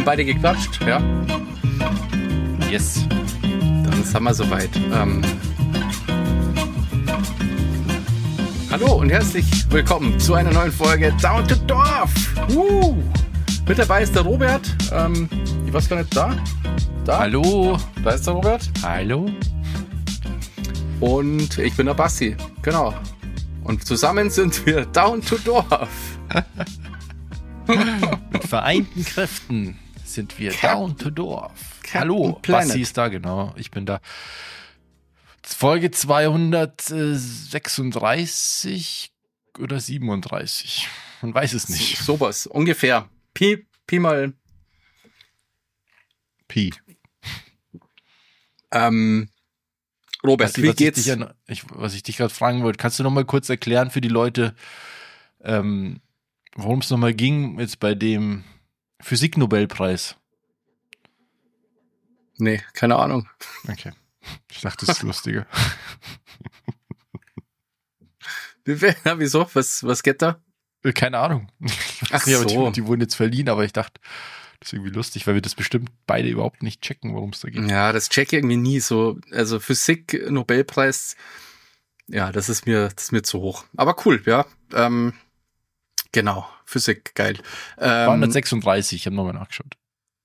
haben beide geklatscht, ja? Yes. Dann sind wir soweit. Hallo und herzlich willkommen zu einer neuen Folge Down to Dorf. Mit dabei ist der Robert. Ich weiß gar nicht, da? Hallo. Da ist der Robert. Hallo. Und ich bin der Basti. Genau. Und zusammen sind wir Down to Dorf. Mit vereinten Kräften sind wir Down to Dorf. Hallo, Planet. Basti ist da, genau. Ich bin da. Folge 236 oder 37. Man weiß es nicht. Sowas, ungefähr. Pi mal. Pi. Robert, Basti, wie geht's? Was ich dich gerade fragen wollte, kannst du noch mal kurz erklären für die Leute, worum es nochmal ging jetzt bei dem Physik-Nobelpreis? Nee, keine Ahnung. Okay. Ich dachte, das ist lustiger. Wieso? Was geht da? Keine Ahnung. Ach Ja, so. die wurden jetzt verliehen, aber ich dachte, das ist irgendwie lustig, weil wir das bestimmt beide überhaupt nicht checken, worum es da geht. Ja, das check ich irgendwie nie so. Also Physik, Nobelpreis, ja, das ist mir zu hoch. Aber cool, ja. Genau, Physik, geil. 236, ich habe nochmal nachgeschaut.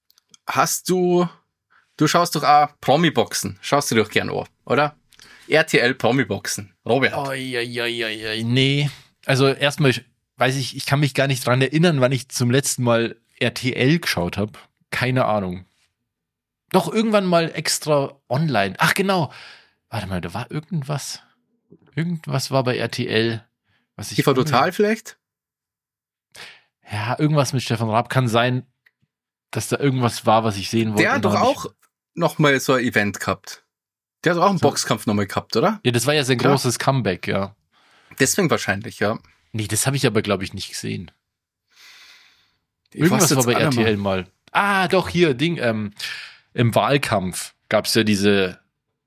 Du schaust doch auch Promi-Boxen. Schaust du doch gern an, oder? RTL Promi-Boxen. Robert. Nee. Also erstmal weiß ich kann mich gar nicht dran erinnern, wann ich zum letzten Mal RTL geschaut habe. Keine Ahnung. Doch irgendwann mal extra online. Ach genau. Warte mal, da war irgendwas. Irgendwas war bei RTL. Was ich TV Total vielleicht? Ja, irgendwas mit Stefan Raab. Kann sein, dass da irgendwas war, was ich sehen wollte. Der hat doch auch noch mal so ein Event gehabt. Der hat auch einen Boxkampf noch mal gehabt, oder? Ja, das war ja sein großes Comeback, ja. Deswegen wahrscheinlich, ja. Nee, das habe ich aber, glaube ich, nicht gesehen. Irgendwas war bei RTL mal. Ah, doch, hier, im Wahlkampf gab es ja diese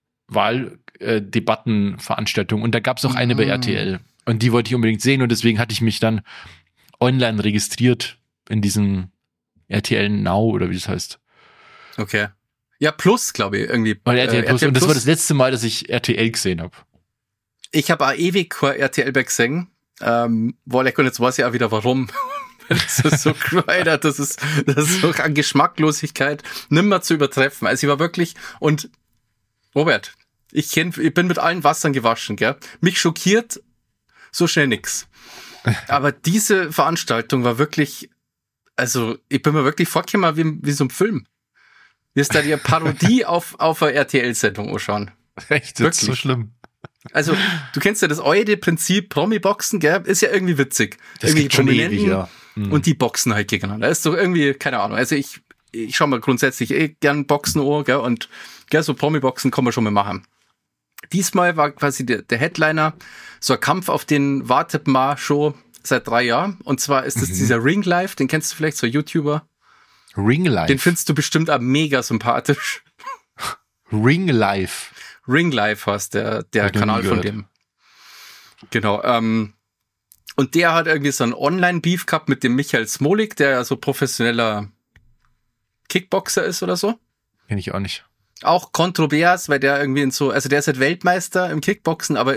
Wahldebattenveranstaltung und da gab es auch eine bei RTL. Und die wollte ich unbedingt sehen und deswegen hatte ich mich dann online registriert in diesem RTL Now oder wie das heißt. Okay. Ja, Plus, glaube ich, irgendwie. RTL Plus. Und das war das letzte Mal, dass ich RTL gesehen habe. Ich habe auch ewig kein RTL gesehen. Und jetzt weiß ich auch wieder warum. Das ist so cry, das ist so an Geschmacklosigkeit nimmer zu übertreffen. Also ich war wirklich, und Robert, ich bin mit allen Wassern gewaschen, gell? Mich schockiert so schnell nix. Aber diese Veranstaltung war wirklich, also ich bin mir wirklich vorgekommen wie so ein Film. Wie ist da die Parodie auf eine RTL-Sendung anschauen. Echt? Das ist so schlimm. Also, du kennst ja das alte Prinzip Promi-Boxen, gell? Ist ja irgendwie witzig. Das irgendwie gibt schon ewig, ja. Und die boxen halt gegeneinander. Ist doch irgendwie, keine Ahnung. Also ich schau mal grundsätzlich gern Boxen an, gell? Und gell, so Promi-Boxen kann man schon mal machen. Diesmal war quasi der Headliner so ein Kampf, auf den wartet man schon seit 3 Jahren. Und zwar ist es dieser Ring Life, den kennst du vielleicht, so YouTuber. Ring Life? Den findest du bestimmt auch mega sympathisch. Ring Life? Ring Life heißt der Kanal von dem. Genau. Und der hat irgendwie so einen Online-Beef gehabt mit dem Michael Smolik, der ja so professioneller Kickboxer ist oder so. Kenn ich auch nicht. Auch kontrovers, weil der irgendwie also der ist halt Weltmeister im Kickboxen, aber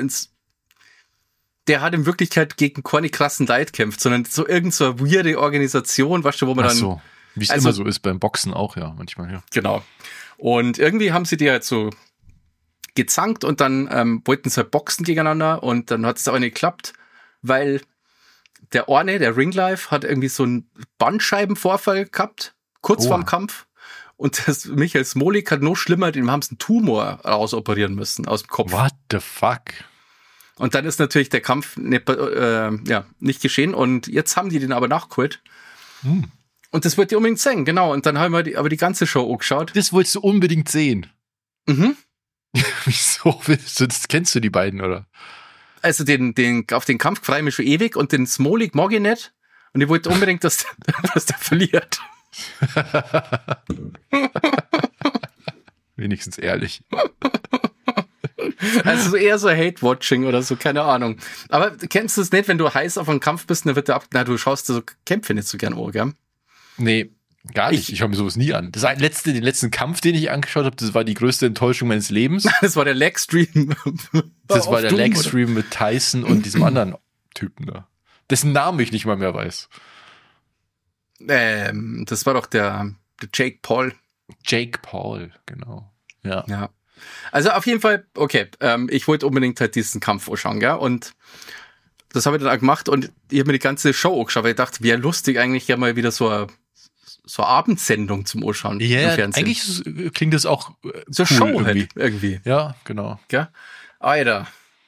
der hat in Wirklichkeit gegen keine krassen Leute kämpft, sondern so irgend so eine weirde Organisation, weißt du, wo man dann... Wie es immer so ist beim Boxen auch, ja, manchmal, ja. Genau. Und irgendwie haben sie die halt so gezankt und dann wollten sie halt boxen gegeneinander und dann hat es auch nicht geklappt, weil der Ringlife, hat irgendwie so einen Bandscheibenvorfall gehabt, kurz vorm Kampf. Und das Michael Smolik hat noch schlimmer, dem haben sie einen Tumor rausoperieren müssen aus dem Kopf. What the fuck? Und dann ist natürlich der Kampf nicht geschehen und jetzt haben die den aber nachgeholt. Und das wollt ihr unbedingt sehen, genau. Und dann haben wir aber die ganze Show angeschaut. Das wolltest du unbedingt sehen? Mhm. Wieso willst du das? Kennst du die beiden, oder? Also auf den Kampf freue ich mich schon ewig und den Smolik mag ich nicht. Und ich wollte unbedingt, dass der verliert. Wenigstens ehrlich. Also eher so Hate-Watching oder so, keine Ahnung. Aber kennst du es nicht, wenn du heiß auf einen Kampf bist, dann wird du schaust dir so Kämpfe nicht so gern an, gell? Nee, Gar nicht. Ich schaue mir sowas nie an. Den letzten Kampf, den ich angeschaut habe, das war die größte Enttäuschung meines Lebens. Das war der Legstream. Das war der Legstream mit Tyson und diesem anderen Typen da. Dessen Namen ich nicht mal mehr weiß. Das war doch der Jake Paul. Jake Paul, genau. Ja. Also auf jeden Fall, okay, ich wollte unbedingt halt diesen Kampf anschauen, gell? Und das habe ich dann auch gemacht und ich habe mir die ganze Show angeschaut, weil ich dachte, wäre lustig eigentlich ja mal wieder so eine Abendsendung zum Anschauen im Fernsehen. Eigentlich klingt das auch so cool Show irgendwie. halt irgendwie. Ja, genau. Gell? Alter.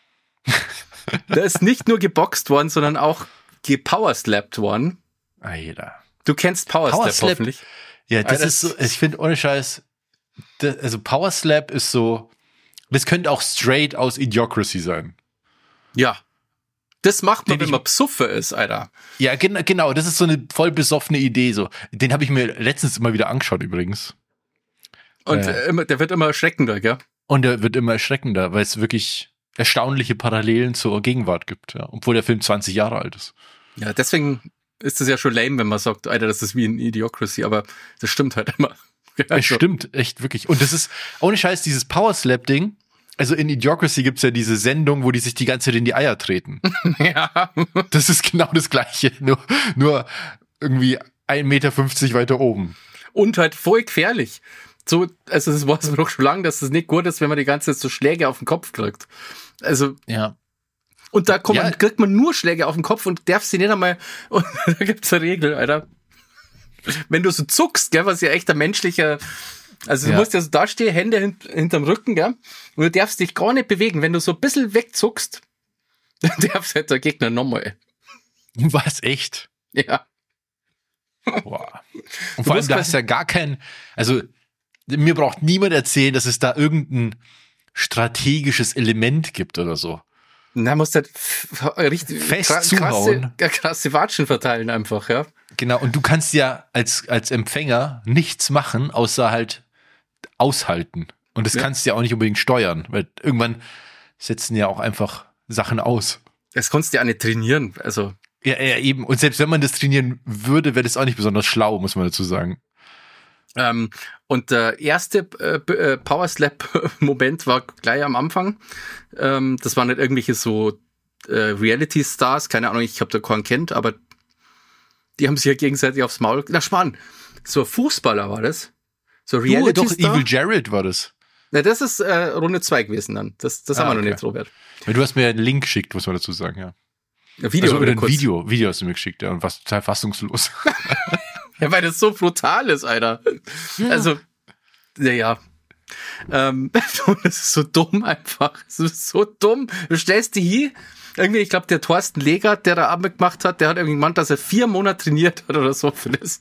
Da ist nicht nur geboxt worden, sondern auch gepowerslapped worden. Alter. Du kennst Powerslap hoffentlich. Ja, das ist so, ich finde ohne Scheiß, also Powerslap ist so, das könnte auch straight aus Idiocracy sein. Ja. Das macht man, wenn man Psuffe ist, Alter. Ja, genau, das ist so eine voll besoffene Idee, so. Den habe ich mir letztens immer wieder angeschaut, übrigens. Und der wird immer erschreckender, gell? Und der wird immer erschreckender, weil es wirklich erstaunliche Parallelen zur Gegenwart gibt, ja. Obwohl der Film 20 Jahre alt ist. Ja, deswegen ist es ja schon lame, wenn man sagt, Alter, das ist wie ein Idiocracy, aber das stimmt halt immer. Es stimmt, echt, wirklich. Und das ist, ohne Scheiß, dieses Powerslap-Ding, also in Idiocracy gibt's ja diese Sendung, wo die sich die ganze Zeit in die Eier treten. Ja. Das ist genau das Gleiche, nur irgendwie 1,50 Meter weiter oben. Und halt voll gefährlich. So, also das weiß man doch schon lange, dass es nicht gut ist, wenn man die ganze Zeit so Schläge auf den Kopf kriegt. Also, ja. Und da kriegt man nur Schläge auf den Kopf und darf sie nicht einmal, und da gibt's eine Regel, Alter. Wenn du so zuckst, gell, was ja echt ein menschlicher, also du musst ja so dastehen, Hände hinterm Rücken, gell, und du darfst dich gar nicht bewegen. Wenn du so ein bisschen wegzuckst, dann darfst halt der Gegner nochmal. Was, echt? Ja. Boah. Und vor allem, da hast ja gar kein, also mir braucht niemand erzählen, dass es da irgendein strategisches Element gibt oder so. Na, musst halt richtig fest zuhauen. Krasse Watschen verteilen einfach, ja. Genau, und du kannst ja als Empfänger nichts machen, außer halt aushalten. Und das kannst du ja auch nicht unbedingt steuern, weil irgendwann setzen ja auch einfach Sachen aus. Das konntest du ja auch nicht trainieren, also. Ja, eben. Und selbst wenn man das trainieren würde, wäre das auch nicht besonders schlau, muss man dazu sagen. Und der erste Powerslap-Moment war gleich am Anfang. Das waren nicht irgendwelche so Reality-Stars, keine Ahnung, ich habe da keinen kennt, aber die haben sich ja gegenseitig aufs Maul. Na, Schmarrn, so ein Fußballer war das. So Reality-Star. Evil Jared war das. Na, das ist Runde 2 gewesen dann. Das haben wir noch nicht, Robert. Ja, du hast mir einen Link geschickt, muss man dazu sagen, ja. Ein Video, also, oder ein Video hast du mir geschickt, ja, und warst total fassungslos. Ja, weil das so brutal ist, Alter. Ja. Also, naja. Das ist so dumm einfach. Das ist so dumm. Du stellst die hier. Irgendwie, ich glaube, der Thorsten Legert, der da Abend gemacht hat, der hat irgendwie gemeint, dass er 4 Monate trainiert hat oder so für das.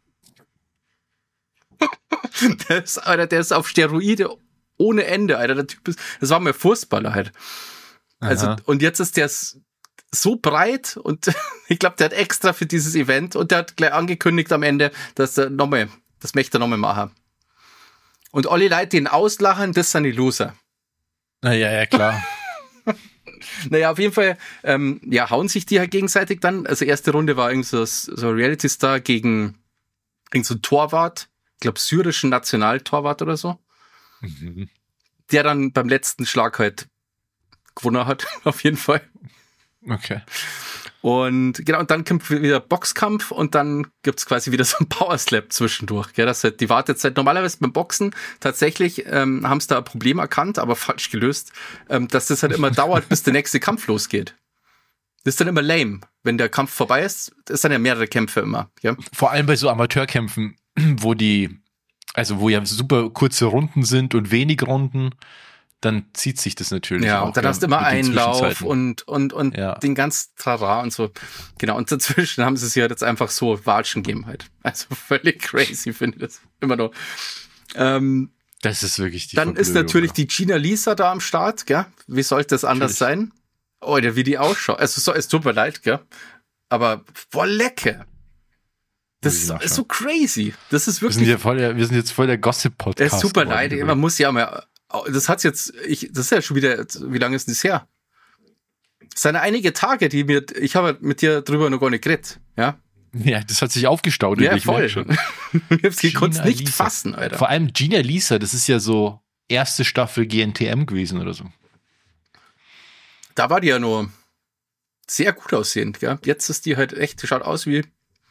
Der ist auf Steroide ohne Ende, Alter. Der Typ ist, das war mal Fußballer halt. Also, aha. Und jetzt ist der so breit und ich glaube, der hat extra für dieses Event und der hat gleich angekündigt am Ende, dass er das möchte er nochmal machen. Und alle Leute, die ihn auslachen, das sind die Loser. Ja, klar. Naja, auf jeden Fall, hauen sich die halt gegenseitig dann. Also erste Runde war irgendwie so Reality-Star gegen irgend so ein Torwart, ich glaube syrischen Nationaltorwart oder so, der dann beim letzten Schlag halt gewonnen hat, auf jeden Fall. Okay. Und genau, und dann kommt wieder Boxkampf und dann gibt's quasi wieder so ein Powerslap zwischendurch. Gell? Das halt die Wartezeit. Normalerweise beim Boxen tatsächlich haben sie da ein Problem erkannt, aber falsch gelöst, dass das halt immer dauert, bis der nächste Kampf losgeht. Das ist dann immer lame. Wenn der Kampf vorbei ist, ist dann ja mehrere Kämpfe immer. Ja? Vor allem bei so Amateurkämpfen, wo ja super kurze Runden sind und wenig Runden, dann zieht sich das natürlich ja, auch. Und dann hast du immer Einlauf und ja. den ganz Trara und so. Genau, und dazwischen haben sie sich halt jetzt einfach so Watschen gegeben halt. Also völlig crazy, finde ich das immer noch. Das ist wirklich die Dann ist natürlich die Gina Lisa da am Start, gell? Wie sollte das anders sein? Oh, wie die ausschaut. Also es tut mir leid, gell? Aber boah, lecker. Das ist so crazy. Das ist wirklich. Wir sind jetzt voll der Gossip-Podcast. Es tut mir leid, man muss ja mal. Das hat's jetzt, das ist ja schon wieder, wie lange ist das her? Es sind einige Tage, ich habe mit dir drüber noch gar nicht geredet, ja? Ja, das hat sich aufgestaut. Ja, ich voll. schon. Ich konnte es nicht Lisa. fassen, Alter. Vor allem Gina Lisa, das ist ja so erste Staffel GNTM gewesen oder so. Da war die ja nur sehr gut aussehend, gell? Jetzt ist die halt echt, die schaut aus wie...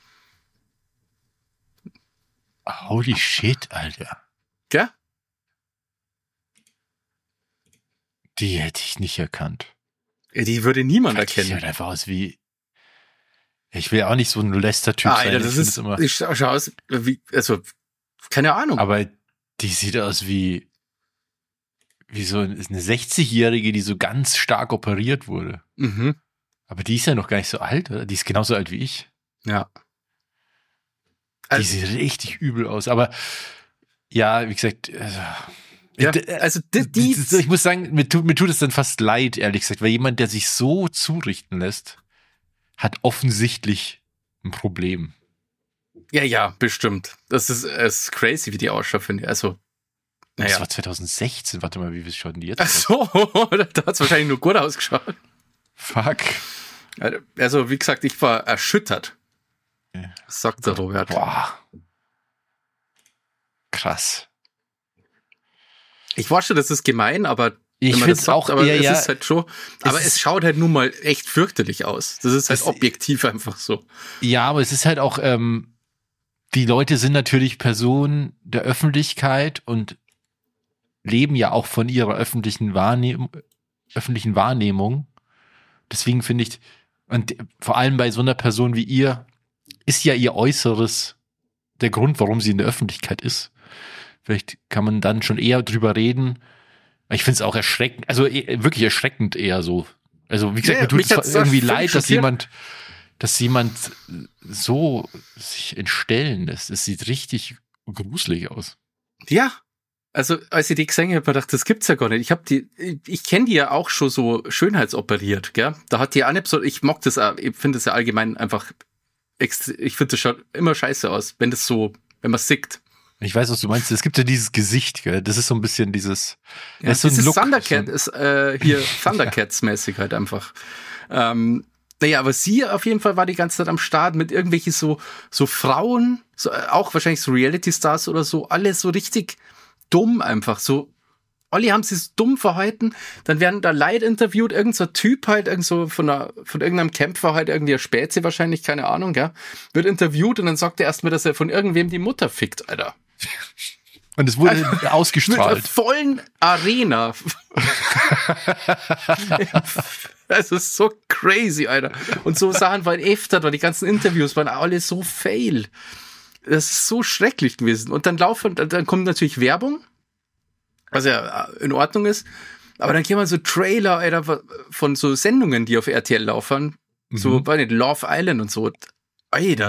Holy shit, Alter. Gell? Die hätte ich nicht erkannt. Die würde niemand Die erkennen. sieht einfach aus wie... Ich will auch nicht so ein Lester-Typ sein. Alter, das ist... Ich schau aus wie... Also, keine Ahnung. Aber die sieht aus wie so eine 60-Jährige, die so ganz stark operiert wurde. Mhm. Aber die ist ja noch gar nicht so alt, oder? Die ist genauso alt wie ich. Ja. Die sieht richtig übel aus. Aber ja, wie gesagt, ja, also ich muss sagen, mir tut es dann fast leid, ehrlich gesagt, weil jemand, der sich so zurichten lässt, hat offensichtlich ein Problem. Ja, bestimmt. Das ist crazy, wie die ausschaut, finde ich. Also, naja. Das war 2016. Warte mal, wie schauen die jetzt Ach so, da hat es wahrscheinlich nur gut ausgeschaut. Fuck. Also, wie gesagt, ich war erschüttert. Sagt der Robert. Boah. Krass. Ich weiß schon, das ist gemein, aber ich finde es auch, aber ja, es ist halt schon, aber es schaut halt nun mal echt fürchterlich aus. Das ist halt objektiv einfach so. Ja, aber es ist halt auch, die Leute sind natürlich Personen der Öffentlichkeit und leben ja auch von ihrer öffentlichen Wahrnehmung. Deswegen finde ich, und vor allem bei so einer Person wie ihr, ist ja ihr Äußeres der Grund, warum sie in der Öffentlichkeit ist. Vielleicht kann man dann schon eher drüber reden. Ich finde es auch erschreckend, also wirklich erschreckend eher so. Also wie gesagt, mir tut es irgendwie leid, dass jemand so sich entstellen lässt. Es sieht richtig gruselig aus. Ja, also als ich die gesehen habe, habe ich gedacht, das gibt's ja gar nicht. Ich kenne die ja auch schon so schönheitsoperiert, gell? Da hat die auch nicht so, ich mag das auch, ich finde das ja allgemein einfach, ich finde das schaut immer scheiße aus, wenn man sieht. Ich weiß, was du meinst. Es gibt ja dieses Gesicht, gell? Das ist so ein bisschen dieses... Ja, ist so ein Look, Thundercat ist hier Thundercats-mäßig halt einfach. Naja, aber sie auf jeden Fall war die ganze Zeit am Start mit irgendwelchen so Frauen, so, auch wahrscheinlich so Reality-Stars oder so, alle so richtig dumm einfach, so alle haben sich dumm verhalten, dann werden da Leute interviewt, irgend so ein Typ halt, von irgendeinem Kämpfer halt, irgendwie ein Spätze wahrscheinlich, keine Ahnung, gell, wird interviewt und dann sagt er erstmal, dass er von irgendwem die Mutter fickt, Alter. Und es wurde ausgestrahlt. Mit einer vollen Arena. Also so crazy, Alter. Und so Sachen waren öfter, weil die ganzen Interviews waren alle so fail. Das ist so schrecklich gewesen. Und dann kommt natürlich Werbung, was ja in Ordnung ist. Aber dann gehen wir so Trailer, Alter, von so Sendungen, die auf RTL laufen. So, weiß nicht, Love Island und so. Alter,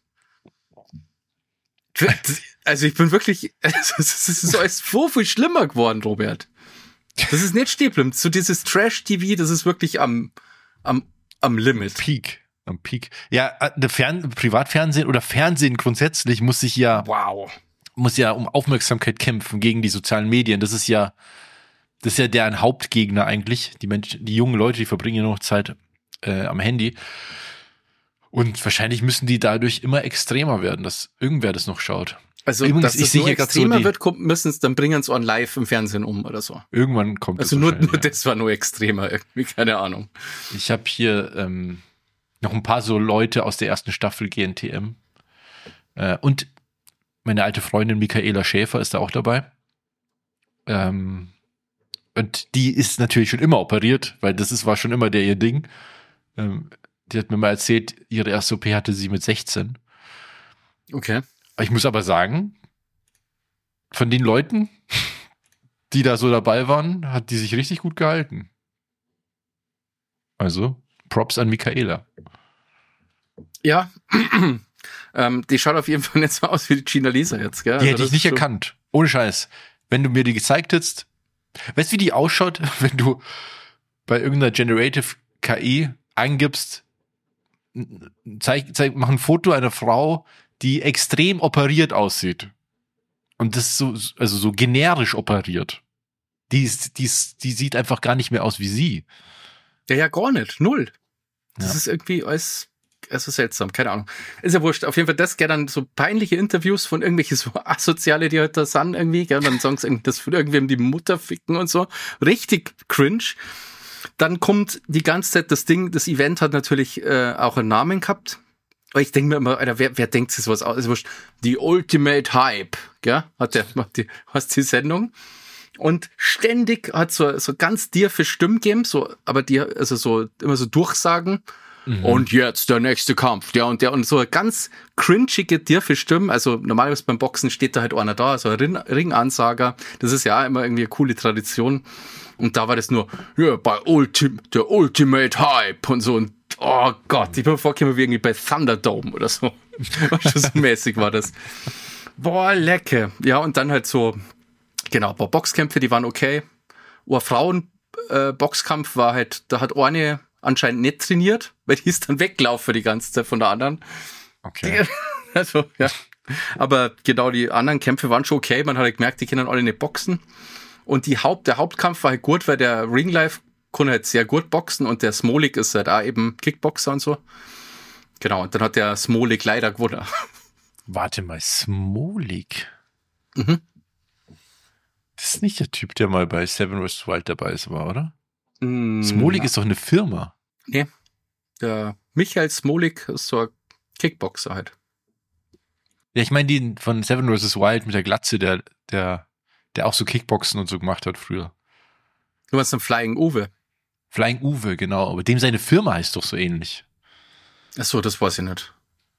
also ich bin wirklich, es ist so als viel schlimmer geworden, Robert. Das ist nicht stehen geblieben. So dieses Trash-TV, das ist wirklich am Limit. Am Peak. Ja, Privatfernsehen oder Fernsehen grundsätzlich muss ja um Aufmerksamkeit kämpfen gegen die sozialen Medien. Das ist ja deren Hauptgegner eigentlich. Die jungen Leute, die verbringen ja noch Zeit am Handy. Und wahrscheinlich müssen die dadurch immer extremer werden, dass irgendwer das noch schaut. Also, dass es nur extremer wird, dann bringen es on live im Fernsehen oder so. Irgendwann kommt es. Also nur das war nur extremer irgendwie, keine Ahnung. Ich habe hier noch ein paar so Leute aus der ersten Staffel GNTM. Und meine alte Freundin Michaela Schäfer ist da auch dabei. Und die ist natürlich schon immer operiert, weil war schon immer ihr Ding. Die hat mir mal erzählt, ihre erste OP hatte sie mit 16. Okay. Ich muss aber sagen, von den Leuten, die da so dabei waren, hat die sich richtig gut gehalten. Also, Props an Michaela. Ja, die schaut auf jeden Fall nicht so aus wie die Gina Lisa jetzt, gell? Die hätte ich nicht erkannt. Ohne Scheiß. Wenn du mir die gezeigt hättest, weißt du, wie die ausschaut, wenn du bei irgendeiner Generative KI eingibst, mach ein Foto einer Frau, die extrem operiert aussieht. Und das so generisch operiert. Die sieht einfach gar nicht mehr aus wie sie. Ja, gar nicht. Null. Das ist irgendwie alles also seltsam, keine Ahnung. Ist ja wurscht. Auf jeden Fall das, gell, dann so peinliche Interviews von irgendwelchen so Asoziale, die halt da sind irgendwie, gell, und dann sagen sie irgendwie, das von irgendwem die Mutter ficken und so. Richtig cringe. Dann kommt die ganze Zeit das Ding, das Event hat natürlich auch einen Namen gehabt. Aber ich denke mir immer, Alter, wer denkt sich sowas aus? Ist wurscht. Die Ultimate Hype, gell, hast die Sendung. Und ständig hat so ganz tiefe Stimmen gegeben, so, aber die, also so, immer so Durchsagen. Und jetzt der nächste Kampf, der und der, und so ganz cringige, tiefe Stimmen. Also normalerweise beim Boxen steht da halt einer da, also ein Ringansager. Das ist ja immer irgendwie eine coole Tradition. Und da war das nur, ja, bei der Ultimate Hype und so. Und oh Gott, ich bin vorgekommen wie irgendwie bei Thunderdome oder so. So mäßig war das. Boah, lecker. Ja, und dann halt so, genau, ein paar Boxkämpfe, die waren okay. Ein Frauen-Boxkampf war halt, da hat eine anscheinend nicht trainiert, weil die ist dann weggelaufen die ganze Zeit von der anderen. Okay. Also, ja. Aber genau, die anderen Kämpfe waren schon okay. Man hat halt gemerkt, die können alle nicht boxen. Und der Hauptkampf war halt gut, weil der Ringlife kann halt sehr gut boxen und der Smolik ist halt auch eben Kickboxer und so. Genau, und dann hat der Smolik leider gewonnen. Warte mal, Smolik? Mhm. Das ist nicht der Typ, der mal bei Seven vs. Wild dabei war, oder? Smolik ist doch eine Firma. Nee, der Michael Smolik ist so ein Kickboxer halt. Ja, ich meine den von Seven vs. Wild mit der Glatze, der auch so Kickboxen und so gemacht hat früher. Du meinst den Flying Uwe? Flying Uwe, genau. Aber dem seine Firma heißt doch so ähnlich. Ach so, das weiß ich nicht.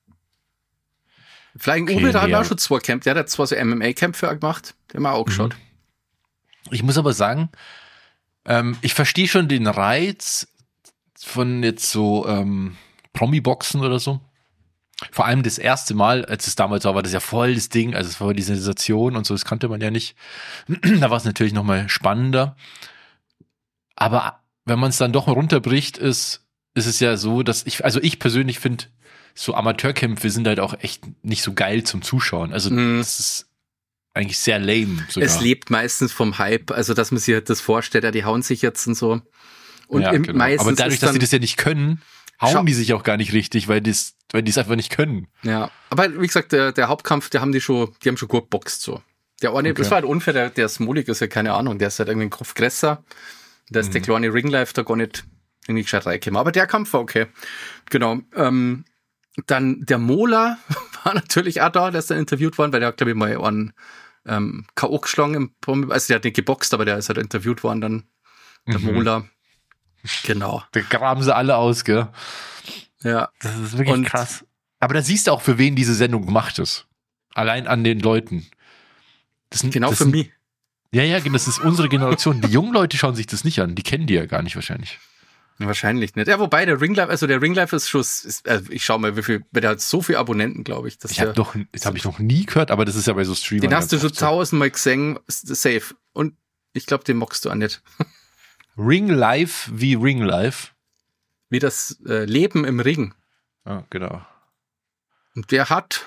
Flying Uwe, da hat er auch schon 2 Kämpfe. Der hat 2 so MMA-Kämpfe gemacht. Der hat mir auch geschaut. Ich muss aber sagen, ich verstehe schon den Reiz von jetzt so Promi-Boxen oder so. Vor allem das erste Mal, als es damals war das ja voll das Ding. Also es war die Sensation und so, das kannte man ja nicht. Da war es natürlich nochmal spannender. Aber wenn man es dann doch runterbricht, ist es ja so, dass ich persönlich finde, so Amateurkämpfe sind halt auch echt nicht so geil zum Zuschauen. Also das ist eigentlich sehr lame sogar. Es lebt meistens vom Hype, also dass man sich halt das vorstellt, ja, die hauen sich jetzt und so. Und ja, genau. meistens aber dadurch, dass sie das ja nicht können, hauen die sich auch gar nicht richtig, weil die es einfach nicht können. Ja, aber wie gesagt, der Hauptkampf, die haben schon gut geboxt so. Der eine, okay. Das war halt unfair, der Smolik ist ja keine Ahnung, der ist halt irgendwie ein Kopf größer. Da ist der kleine Ringlife da gar nicht irgendwie gescheit reingekommen. Aber der Kampf war okay. Genau. Dann der Mola war natürlich auch da, der ist dann interviewt worden, weil der hat, glaube ich, mal einen K.O. geschlagen. Also der hat nicht geboxt, aber der ist halt interviewt worden dann. Der Mola. Genau. Da graben sie alle aus, gell? Ja. Das ist wirklich krass. Aber da siehst du auch, für wen diese Sendung gemacht ist. Allein an den Leuten. Für mich. Ja, das ist unsere Generation. Die jungen Leute schauen sich das nicht an. Die kennen die ja gar nicht wahrscheinlich. Wahrscheinlich nicht. Ja, wobei der Ringlife ist schon, ich schau mal, der hat so viele Abonnenten, glaube ich. Das habe ich noch nie gehört, aber das ist ja bei so Streamern. Den hast du schon 1000-mal gesehen, safe. Und ich glaube, den magst du auch nicht. Ringlife wie Ringlife? Wie das Leben im Ring. Ah, genau. Und der hat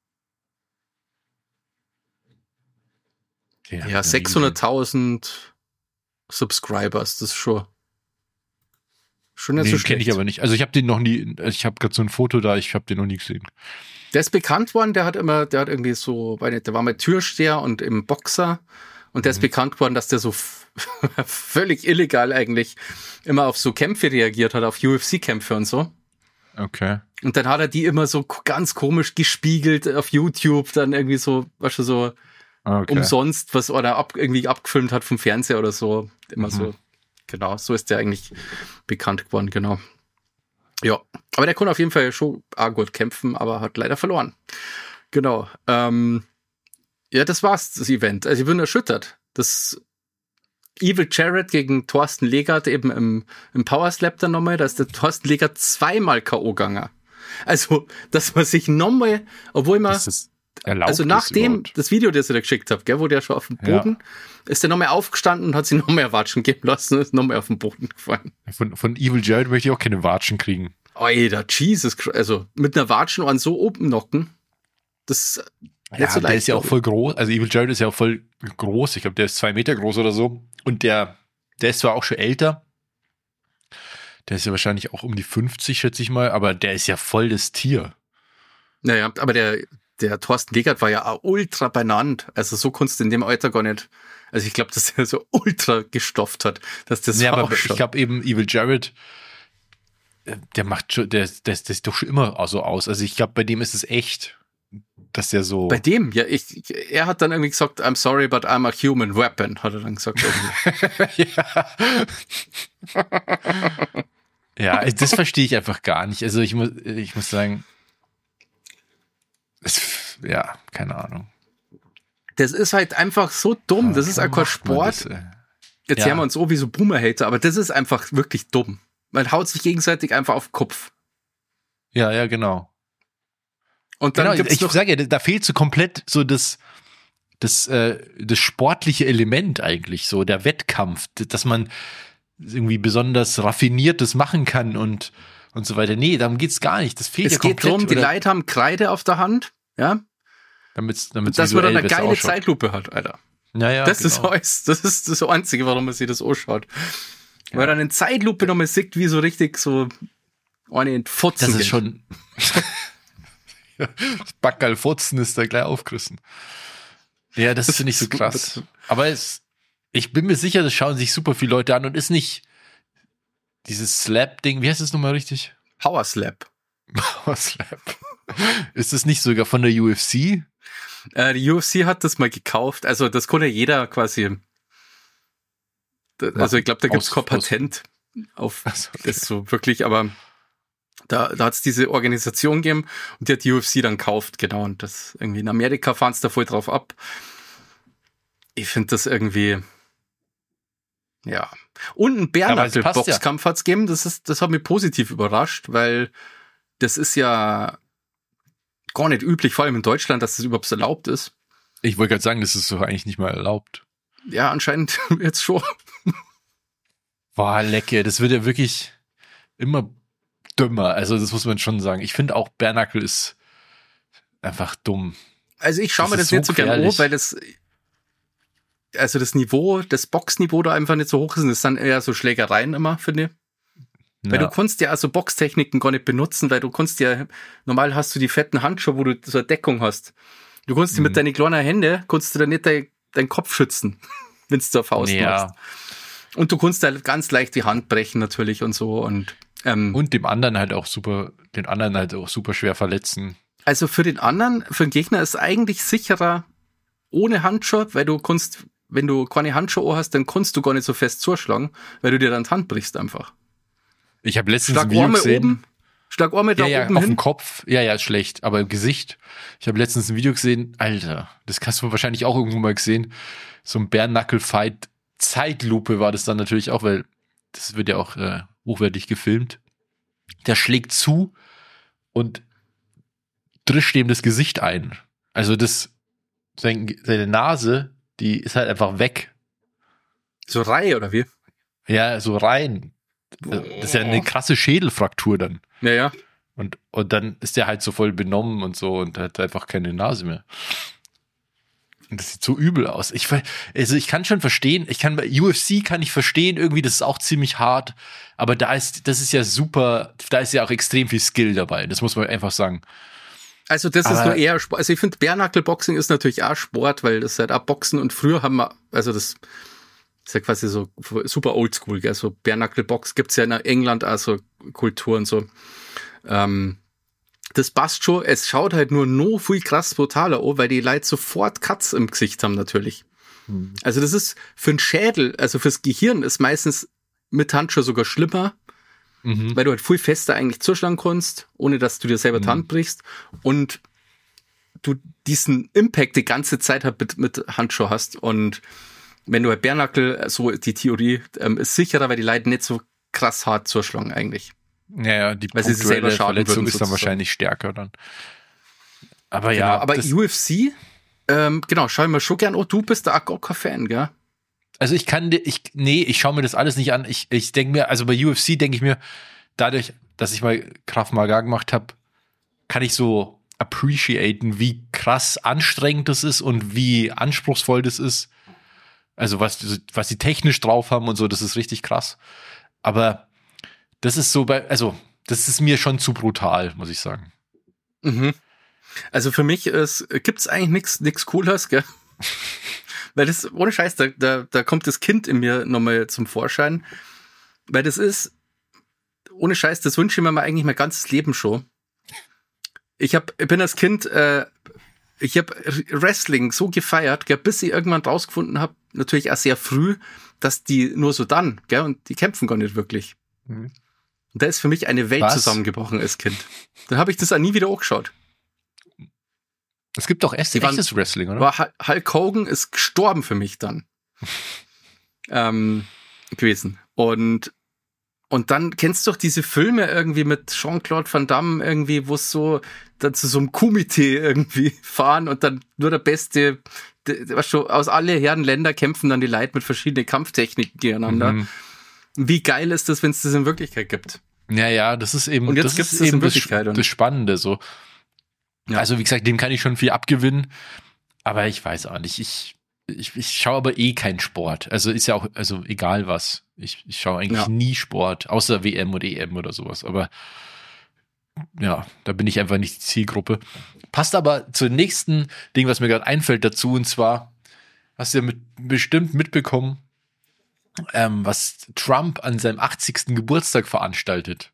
600.000 Subscribers. Das ist schon nicht so schlecht. Kenne ich aber nicht. Also ich habe den noch nie, ich habe gerade so ein Foto da, ich habe den noch nie gesehen. Der ist bekannt worden, der hat irgendwie so, der war mal Türsteher und im Boxer und der ist bekannt worden, dass der so völlig illegal eigentlich immer auf so Kämpfe reagiert hat, auf UFC-Kämpfe und so. Okay. Und dann hat er die immer so ganz komisch gespiegelt auf YouTube, dann irgendwie so, weißt du, so umsonst, was oder irgendwie abgefilmt hat vom Fernseher oder so. Immer so. Genau, so ist der eigentlich bekannt geworden, genau. Ja, aber der konnte auf jeden Fall schon auch gut kämpfen, aber hat leider verloren. Genau. Ja, das war's, das Event. Also ich bin erschüttert. Das Evil Jared gegen Thorsten Legert eben im Power Slap dann nochmal, da ist der Thorsten Legert 2-mal K.O. gegangen. Also, dass man sich nochmal, obwohl man, also nachdem das Video, das ich da geschickt habe, gell, wo der schon auf dem Boden, ist der nochmal aufgestanden und hat sich nochmal Watschen geben lassen und ist nochmal auf den Boden gefallen. Von Evil Jared möchte ich auch keine Watschen kriegen. Alter, Jesus Christ, also mit einer Watschen an so oben knocken, das ist nicht so leicht. Der ist ja auch voll groß, also Evil Jared ist ja auch voll groß, ich glaube, der ist 2 Meter groß oder so und der ist zwar auch schon älter, Der ist ja wahrscheinlich auch um die 50, schätze ich mal, aber der ist ja voll das Tier. Naja, aber der Thorsten Legert war ja auch ultra benannt. Also so kannst du in dem Alter gar nicht. Also ich glaube, dass er so ultra gestofft hat, dass das Ja, so aber ausschaut. ich glaube eben, Evil Jared, der macht schon, der sieht doch schon immer so aus. Also ich glaube, bei dem ist es echt, dass der so. Bei dem, ja, er hat dann irgendwie gesagt, I'm sorry, but I'm a human weapon, hat er dann gesagt. Irgendwie. Ja, das verstehe ich einfach gar nicht. Also ich muss sagen, ja, keine Ahnung. Das ist halt einfach so dumm. Das ist einfach Sport. Jetzt hören wir uns so wie so Boomer-Hater, aber das ist einfach wirklich dumm. Man haut sich gegenseitig einfach auf den Kopf. Ja, genau. Und dann genau, ich sage ja, da fehlt so komplett so das sportliche Element eigentlich, so der Wettkampf, dass man irgendwie besonders Raffiniertes machen kann und so weiter. Nee, darum geht's gar nicht. Das fehlt ja komplett. Es geht darum, die Leute haben Kreide auf der Hand, ja, damit dass man dann eine geile ausschaut. Zeitlupe hat, Alter. Ja, das genau. ist alles. Das ist das Einzige, warum man sich das anschaut. Ja. Weil dann in Zeitlupe nochmal sieht, wie so richtig so eine in Fotzen. Das ist schon das Backerl Fotzen ist da gleich aufgerissen. Ja, das finde ich so krass. Aber ich bin mir sicher, das schauen sich super viele Leute an und ist nicht dieses Slap-Ding, wie heißt das nochmal richtig? Power Slap. Power Slap. Ist das nicht sogar von der UFC? Die UFC hat das mal gekauft. Also das konnte jeder quasi. Also ich glaube, da gibt's kein Patent auf das so wirklich, aber da hat's diese Organisation gegeben und die hat die UFC dann gekauft, genau. Und das irgendwie in Amerika fahren's da voll drauf ab. Ich finde das irgendwie, ja. Und ein Bärnackel-Boxkampf hat's gegeben. Das hat mich positiv überrascht, weil das ist ja gar nicht üblich, vor allem in Deutschland, dass das überhaupt erlaubt ist. Ich wollte gerade sagen, das ist doch eigentlich nicht mal erlaubt. Ja, anscheinend jetzt schon. Boah, lecker. Das wird ja wirklich immer dümmer. Also das muss man schon sagen. Ich finde auch Bärnackel ist einfach dumm. Also ich schaue mir das nicht so gerne an, weil das Niveau, das Boxniveau da einfach nicht so hoch ist. Und das sind eher so Schlägereien immer, finde ich. Ja. Weil du kannst ja also Boxtechniken gar nicht benutzen, weil du kannst ja, normal hast du die fetten Handschuhe, wo du so eine Deckung hast. Du kannst mit deinen kleinen Händen, kannst du da nicht deinen Kopf schützen, wenn du auf Faust machst. Und du kannst da ganz leicht die Hand brechen natürlich und so. Und dem anderen halt auch super, super schwer verletzen. Also für den Gegner ist eigentlich sicherer ohne Handschuhe, weil du kannst, wenn du keine Handschuhe hast, dann kannst du gar nicht so fest zuschlagen, weil du dir dann die Hand brichst einfach. Ich habe letztens ein Video gesehen. Schlag Arme da oben auf hin. dem Kopf. Ja, ist schlecht. Aber im Gesicht. Ich habe letztens ein Video gesehen. Alter, das hast du wahrscheinlich auch irgendwo mal gesehen. So ein Bare-Knuckle-Fight. Zeitlupe war das dann natürlich auch, weil das wird ja auch hochwertig gefilmt. Der schlägt zu und drischt dem das Gesicht ein. Also seine Nase, die ist halt einfach weg. So Reihe oder wie? Ja, so rein. Das ist ja eine krasse Schädelfraktur dann. Ja. Und dann ist der halt so voll benommen und so und hat einfach keine Nase mehr. Und das sieht so übel aus. Ich kann schon verstehen, bei UFC kann ich verstehen, irgendwie, das ist auch ziemlich hart, aber das ist ja super, da ist ja auch extrem viel Skill dabei, das muss man einfach sagen. Also das ist nur eher Sport. Also ich finde, Bare-Knuckle-Boxing ist natürlich auch Sport, weil das halt auch Boxen und früher haben wir, also das ist ja quasi so super oldschool, gell? So Bare-Knuckle-Box gibt's ja in England auch so Kultur und so. Das passt schon, es schaut halt nur noch viel krass brutaler an, weil die Leute sofort Cuts im Gesicht haben natürlich. Also das ist für den Schädel, also fürs Gehirn ist meistens mit Handschuhe sogar schlimmer, weil du halt viel fester eigentlich zuschlagen kannst, ohne dass du dir selber die Hand brichst und du diesen Impact die ganze Zeit halt mit Handschuhe hast und wenn du halt Bare-Knuckle, so die Theorie, ist sicherer, weil die Leute nicht so krass hart zuschlagen eigentlich. Ja, die weil sie sich selber Verletzung würden, ist dann wahrscheinlich stärker dann. Aber genau, ja. Aber UFC, genau, schau ich mir schon gern. Oh, du bist da auch kein Fan, gell? Also ich schaue mir das alles nicht an. Ich denke mir, also bei UFC denke ich mir, dadurch, dass ich mal Krav Maga gemacht habe, kann ich so appreciaten, wie krass anstrengend das ist und wie anspruchsvoll das ist. Also was die technisch drauf haben und so, das ist richtig krass. Aber das ist so das ist mir schon zu brutal, muss ich sagen. Mhm. Also für mich gibt's eigentlich nix Cooles, gell? Weil das, ohne Scheiß, da kommt das Kind in mir nochmal zum Vorschein. Weil das ist, ohne Scheiß, das wünsche ich mir mal eigentlich mein ganzes Leben schon. Ich bin als Kind, ich habe Wrestling so gefeiert, gell, bis ich irgendwann rausgefunden habe, natürlich auch sehr früh, dass die nur so dann, gell, und die kämpfen gar nicht wirklich. Mhm. Und da ist für mich eine Welt zusammengebrochen als Kind. Dann habe ich das auch nie wieder angeschaut. Es gibt doch echtes Wrestling, oder? Hulk Hogan ist gestorben für mich dann. Gewesen. Und dann kennst du doch diese Filme irgendwie mit Jean-Claude Van Damme irgendwie, wo es so dann zu so einem Komitee irgendwie fahren und dann nur der Beste, was schon aus alle Herrenländer kämpfen dann die Leute mit verschiedenen Kampftechniken gegeneinander. Mhm. Wie geil ist das, wenn es das in Wirklichkeit gibt? Ja, das ist eben, und jetzt das ist eben das Spannende so. Ja. Also wie gesagt, dem kann ich schon viel abgewinnen, aber ich weiß auch nicht, ich schaue aber keinen Sport. Also ist ja auch, also egal was. Ich schaue eigentlich nie Sport, außer WM oder EM oder sowas. Aber ja, da bin ich einfach nicht die Zielgruppe. Passt aber zum nächsten Ding, was mir gerade einfällt dazu. Und zwar hast du ja bestimmt mitbekommen, was Trump an seinem 80. Geburtstag veranstaltet.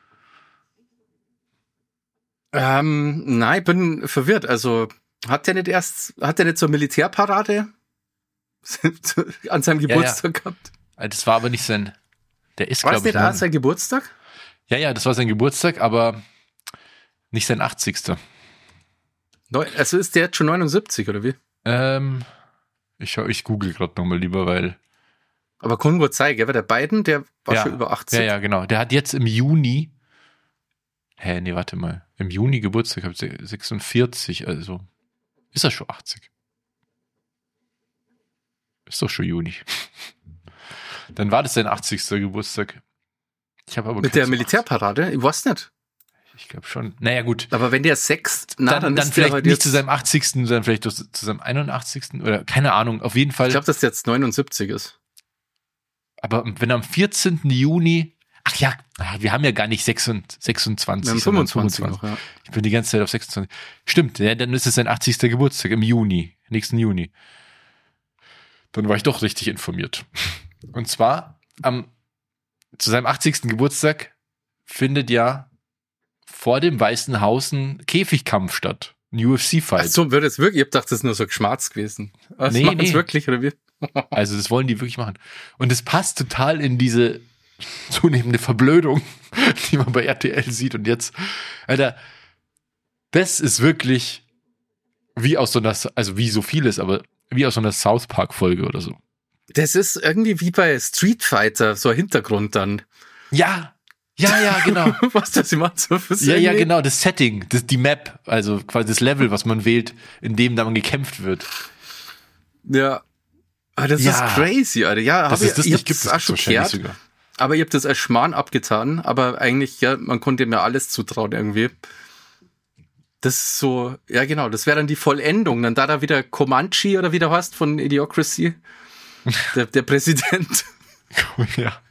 Nein, ich bin verwirrt. Also hat der nicht so eine Militärparade an seinem Geburtstag gehabt? Das war aber nicht sein, der ist, glaube ich. War das nicht sein Geburtstag? Ja, das war sein Geburtstag, aber nicht sein 80. Also ist der jetzt schon 79, oder wie? Ich google gerade nochmal lieber, weil. Aber kann gut sein, gell? Weil der Biden, der war schon über 80. Ja, genau. Der hat jetzt im Juni. Warte mal. Im Juni Geburtstag, habe ich 46, also ist er schon 80. Ist doch schon Juni. Dann war das sein 80. Geburtstag. Ich habe aber mit der Militärparade? Ich weiß nicht. Ich glaube schon. Naja, gut. Aber wenn der 6, dann ist vielleicht halt nicht zu seinem 80., sondern vielleicht zu seinem 81. oder keine Ahnung. Auf jeden Fall. Ich glaube, dass der jetzt 79 ist. Aber wenn am 14. Juni. Ach ja, wir haben ja gar nicht 26, wir haben 25 noch, ja. Ich bin die ganze Zeit auf 26. Stimmt, ja, dann ist es sein 80. Geburtstag im Juni, nächsten Juni. Dann war ich doch richtig informiert. Und zwar, zu seinem 80. Geburtstag findet ja vor dem Weißen Haus ein Käfigkampf statt. Ein UFC-Fight. Ach so, wird es wirklich? Ich hab gedacht, das ist nur so Geschmarz gewesen. Das machen es wirklich, oder wie? Also das wollen die wirklich machen. Und es passt total in diese zunehmende Verblödung, die man bei RTL sieht. Und jetzt, Alter, das ist wirklich wie aus so einer, also wie so vieles, aber wie aus so einer South Park-Folge oder so. Das ist irgendwie wie bei Street Fighter, so ein Hintergrund dann. Ja, genau. Was das immer so für Ja, genau, das Setting, die Map, also quasi das Level, was man wählt, in dem dann gekämpft wird. Ja. Aber das ist crazy, Alter. Ja, dass es das nicht gibt, das schockiert. Sogar. Aber ihr habt das als Schmarrn abgetan, aber eigentlich, ja, man konnte mir alles zutrauen irgendwie. Das ist so, ja genau, das wäre dann die Vollendung. Dann da wieder Comanche oder wie der heißt von Idiocracy. Der Präsident. Ja.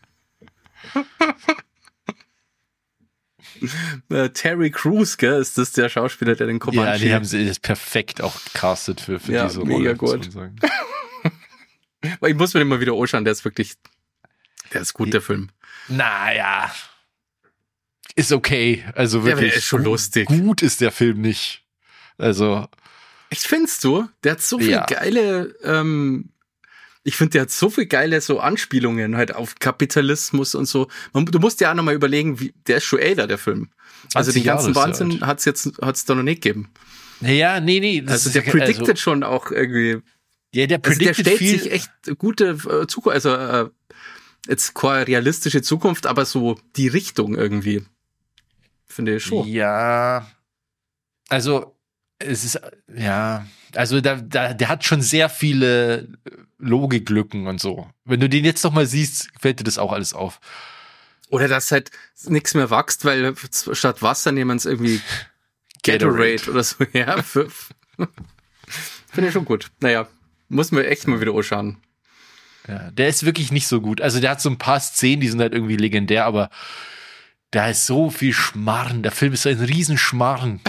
Terry Crews, gell, ist das der Schauspieler, der den Comanche... Ja, die haben sie das perfekt auch gecastet für diese Rolle. Mega gut. Ich muss mir den mal wieder anschauen, der ist gut, der Film. Naja, ist okay. Also wirklich. Der ist schon lustig. Gut ist der Film nicht. Also. Echt, findest du? Der hat so viele geile, ich finde, der hat so viele geile so Anspielungen halt auf Kapitalismus und so. Du musst dir auch nochmal überlegen, der ist schon älter, der Film. Also den ganzen Wahnsinn hat's da noch nicht gegeben. Ja, nee. Also der predicted schon auch irgendwie. Ja, der predicted der stellt sich echt gute Zukunft, also jetzt keine realistische Zukunft, aber so die Richtung irgendwie. Finde ich schon. Ja, also es ist, also der hat schon sehr viele Logiklücken und so. Wenn du den jetzt noch mal siehst, fällt dir das auch alles auf. Oder dass halt nichts mehr wächst, weil statt Wasser nehmen es irgendwie Gatorade oder so. Ja, finde ich schon gut. Naja, muss man echt mal wieder anschauen. Ja, der ist wirklich nicht so gut. Also der hat so ein paar Szenen, die sind halt irgendwie legendär, aber Da ist so viel Schmarren. Der Film ist ein Riesenschmarren.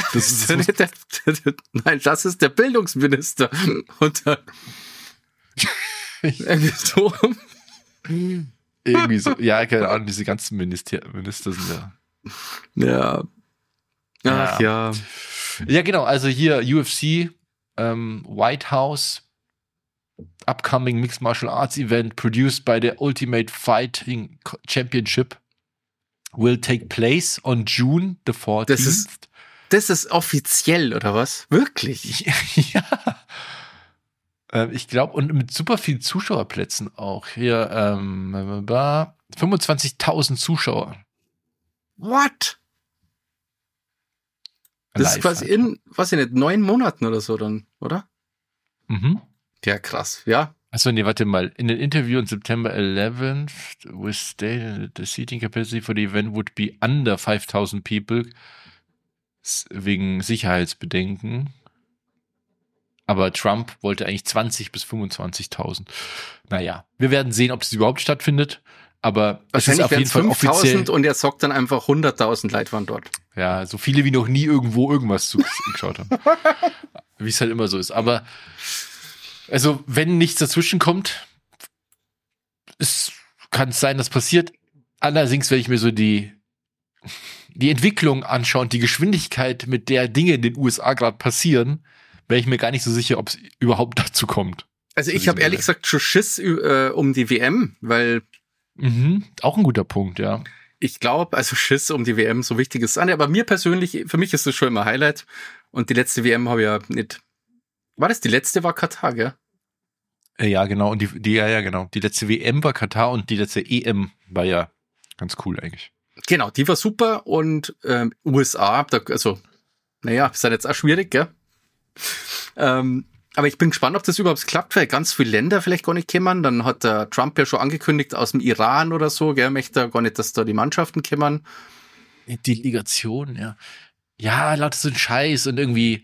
Nein, das ist der Bildungsminister. Und dann so. Irgendwie so. Ja, keine Ahnung, diese ganzen Minister sind ja. Ja. Ach ja. Ja, genau. Also hier UFC, White House, upcoming Mixed Martial Arts Event produced by the Ultimate Fighting Championship will take place on June the 14th. Das ist offiziell, oder was? Wirklich? Ja. Ich glaube, und mit super vielen Zuschauerplätzen auch. Hier, 25.000 Zuschauer. What? Das ist quasi in, weiß ich nicht, 9 Monaten oder so dann, oder? Mhm. Ja, krass, ja. Achso, nee, warte mal. In an interview on September 11th, we stated the seating capacity for the event would be under 5,000 people wegen Sicherheitsbedenken. Aber Trump wollte eigentlich 20 bis 25.000. Naja, wir werden sehen, ob das überhaupt stattfindet. Aber es ist auf jeden Fall offiziell. Und er sagt dann einfach 100.000 Leute waren dort. Ja, so viele wie noch nie irgendwo irgendwas geschaut haben. Wie es halt immer so ist. Aber also, wenn nichts dazwischen kommt, kann es sein, dass passiert. Allerdings werde ich mir so die Entwicklung anschauen, die Geschwindigkeit, mit der Dinge in den USA gerade passieren, wäre ich mir gar nicht so sicher, ob es überhaupt dazu kommt. Also ich habe ehrlich gesagt schon Schiss um die WM, weil auch ein guter Punkt, ja. Ich glaube, also Schiss um die WM, so wichtig ist es. Aber mir persönlich, für mich ist das schon immer Highlight. Und die letzte WM habe ich ja nicht. War das die letzte? War Katar, gell? Ja, genau. Und genau. Die letzte WM war Katar und die letzte EM war ja ganz cool eigentlich. Genau, die war super. Und USA, ist halt jetzt auch schwierig, gell? Aber ich bin gespannt, ob das überhaupt klappt, weil ganz viele Länder vielleicht gar nicht kommen. Dann hat der Trump ja schon angekündigt, aus dem Iran oder so, gell, möchte er gar nicht, dass da die Mannschaften kommen. Delegation, ja. Ja, lauter so ein Scheiß und irgendwie,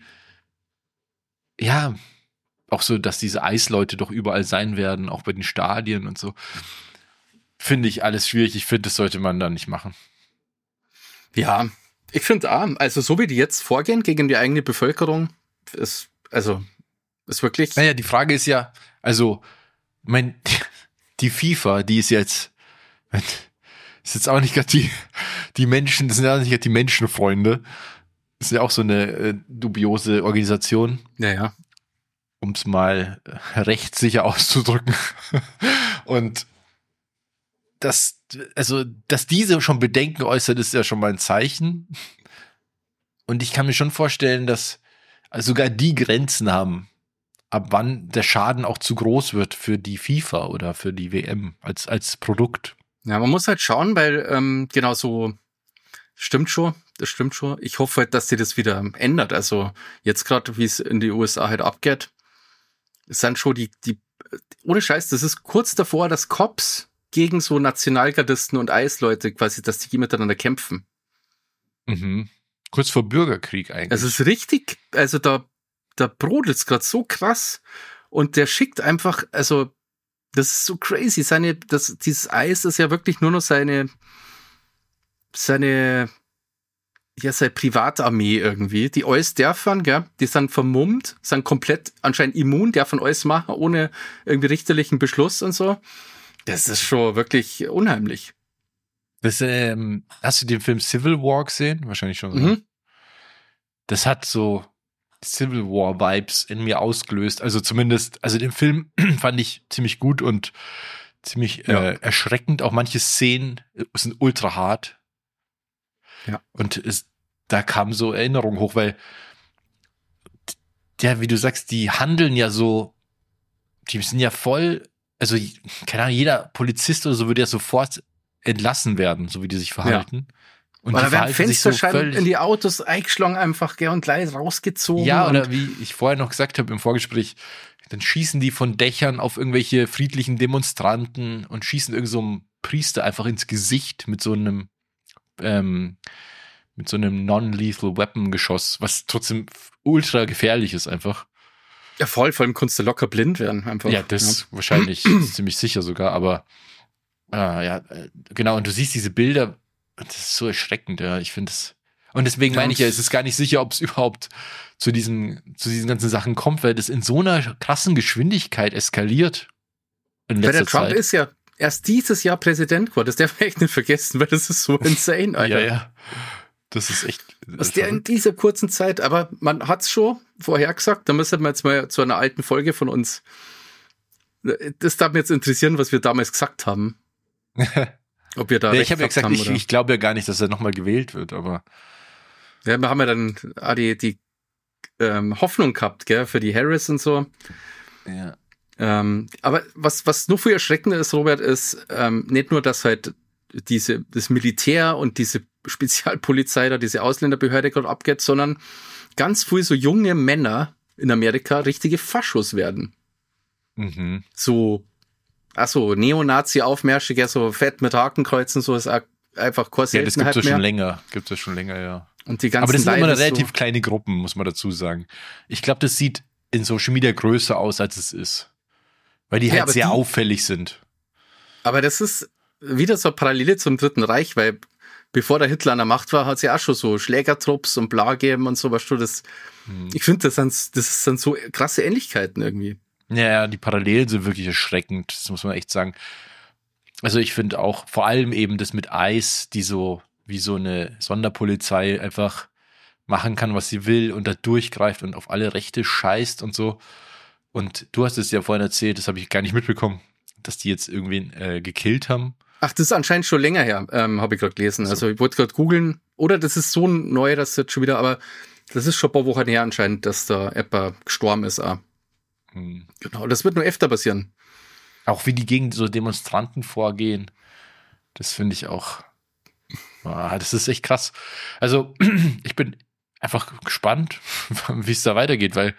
ja, auch so, dass diese Eisleute doch überall sein werden, auch bei den Stadien und so. Finde ich alles schwierig. Ich finde, das sollte man dann nicht machen. Ja, ich finde also so wie die jetzt vorgehen gegen die eigene Bevölkerung, ist wirklich. Naja, die Frage ist ja, also, die FIFA, die ist jetzt auch nicht gerade die Menschen, das sind ja nicht gerade die Menschenfreunde. Das ist ja auch so eine dubiose Organisation. Ja. Um es mal rechtssicher auszudrücken. Und dass diese schon Bedenken äußert, ist ja schon mal ein Zeichen. Und ich kann mir schon vorstellen, dass sogar die Grenzen haben, ab wann der Schaden auch zu groß wird für die FIFA oder für die WM als Produkt. Ja, man muss halt schauen, weil genau so das stimmt schon. Ich hoffe halt, dass sich das wieder ändert. Also jetzt gerade, wie es in die USA halt abgeht, es sind schon die ohne Scheiß, das ist kurz davor, dass Cops gegen so Nationalgardisten und Eisleute quasi, dass die miteinander kämpfen. Mhm. Kurz vor Bürgerkrieg eigentlich. Also es ist richtig, also da brodelt es gerade so krass und der schickt einfach, also das ist so crazy, dieses Eis ist ja wirklich nur noch seine Privatarmee irgendwie, die alles dürfen, gell, die sind vermummt, sind komplett anscheinend immun, dürfen alles machen, ohne irgendwie richterlichen Beschluss und so. Das ist schon wirklich unheimlich. Hast du den Film Civil War gesehen? Wahrscheinlich schon. Mhm. Das hat so Civil War Vibes in mir ausgelöst. Also zumindest, den Film fand ich ziemlich gut und ziemlich erschreckend. Auch manche Szenen sind ultra hart. Ja. Und da kam so Erinnerung hoch, weil ja, wie du sagst, die handeln ja so, die sind ja voll, also keine Ahnung, jeder Polizist oder so würde ja sofort entlassen werden, so wie die sich verhalten. Ja. Und oder die werden Fensterscheiben so in die Autos eingeschlagen einfach, gell, und gleich rausgezogen. Ja, oder wie ich vorher noch gesagt habe im Vorgespräch, dann schießen die von Dächern auf irgendwelche friedlichen Demonstranten und schießen irgend so einem Priester einfach ins Gesicht mit so einem Non-Lethal Weapon Geschoss, was trotzdem ultra gefährlich ist einfach. Ja, vor allem kannst du locker blind werden einfach. Ja, das wahrscheinlich ziemlich sicher sogar, aber genau, und du siehst diese Bilder, das ist so erschreckend, ja. Ich finde es. Und deswegen meine ich ja, es ist gar nicht sicher, ob es überhaupt zu diesen ganzen Sachen kommt, weil das in so einer krassen Geschwindigkeit eskaliert. Weil der Trump ist ja erst dieses Jahr Präsident geworden. Das darf man echt nicht vergessen, weil das ist so insane, Alter. Ja. Das ist echt. Was der in dieser kurzen Zeit, aber man hat's schon vorher gesagt, da müssen wir jetzt mal zu einer alten Folge von uns. Das darf mich jetzt interessieren, was wir damals gesagt haben. Ob wir da ich habe ja gesagt, ich glaube ja gar nicht, dass er nochmal gewählt wird, aber. Ja, wir haben ja dann die Hoffnung gehabt, gell, für die Harris und so. Ja. Aber was nur viel erschreckender ist, Robert, ist nicht nur, dass halt das Militär und diese Spezialpolizei da, diese Ausländerbehörde gerade abgeht, sondern ganz viel so junge Männer in Amerika richtige Faschos werden. Mhm. So, Neonazi-Aufmärsche, ja, so fett mit Hakenkreuzen, so ist einfach keine Seltenheit. Ja, das gibt's ja schon länger. Gibt's ja schon länger, ja. Und die ganzen Aber das sind immer Leute relativ kleine Gruppen, muss man dazu sagen. Ich glaube, das sieht in Social Media größer aus, als es ist. Weil die halt sehr auffällig sind. Aber das ist wieder so eine Parallele zum Dritten Reich, weil bevor der Hitler an der Macht war, hat es ja auch schon so Schlägertrupps und bla gegeben und so, weißt du, ich finde, das sind so krasse Ähnlichkeiten irgendwie. Ja, die Parallelen sind wirklich erschreckend, das muss man echt sagen. Also ich finde auch vor allem eben das mit ICE, die so wie so eine Sonderpolizei einfach machen kann, was sie will und da durchgreift und auf alle Rechte scheißt und so. Und du hast es ja vorhin erzählt, das habe ich gar nicht mitbekommen, dass die jetzt irgendwen gekillt haben. Ach, das ist anscheinend schon länger her, habe ich gerade gelesen. Also ich wollte gerade googeln. Oder das ist so neu, dass jetzt schon wieder, aber das ist schon ein paar Wochen her anscheinend, dass da jemand gestorben ist. Genau, das wird nur öfter passieren. Auch wie die gegen so Demonstranten vorgehen, das finde ich auch, das ist echt krass. Also ich bin einfach gespannt, wie es da weitergeht, weil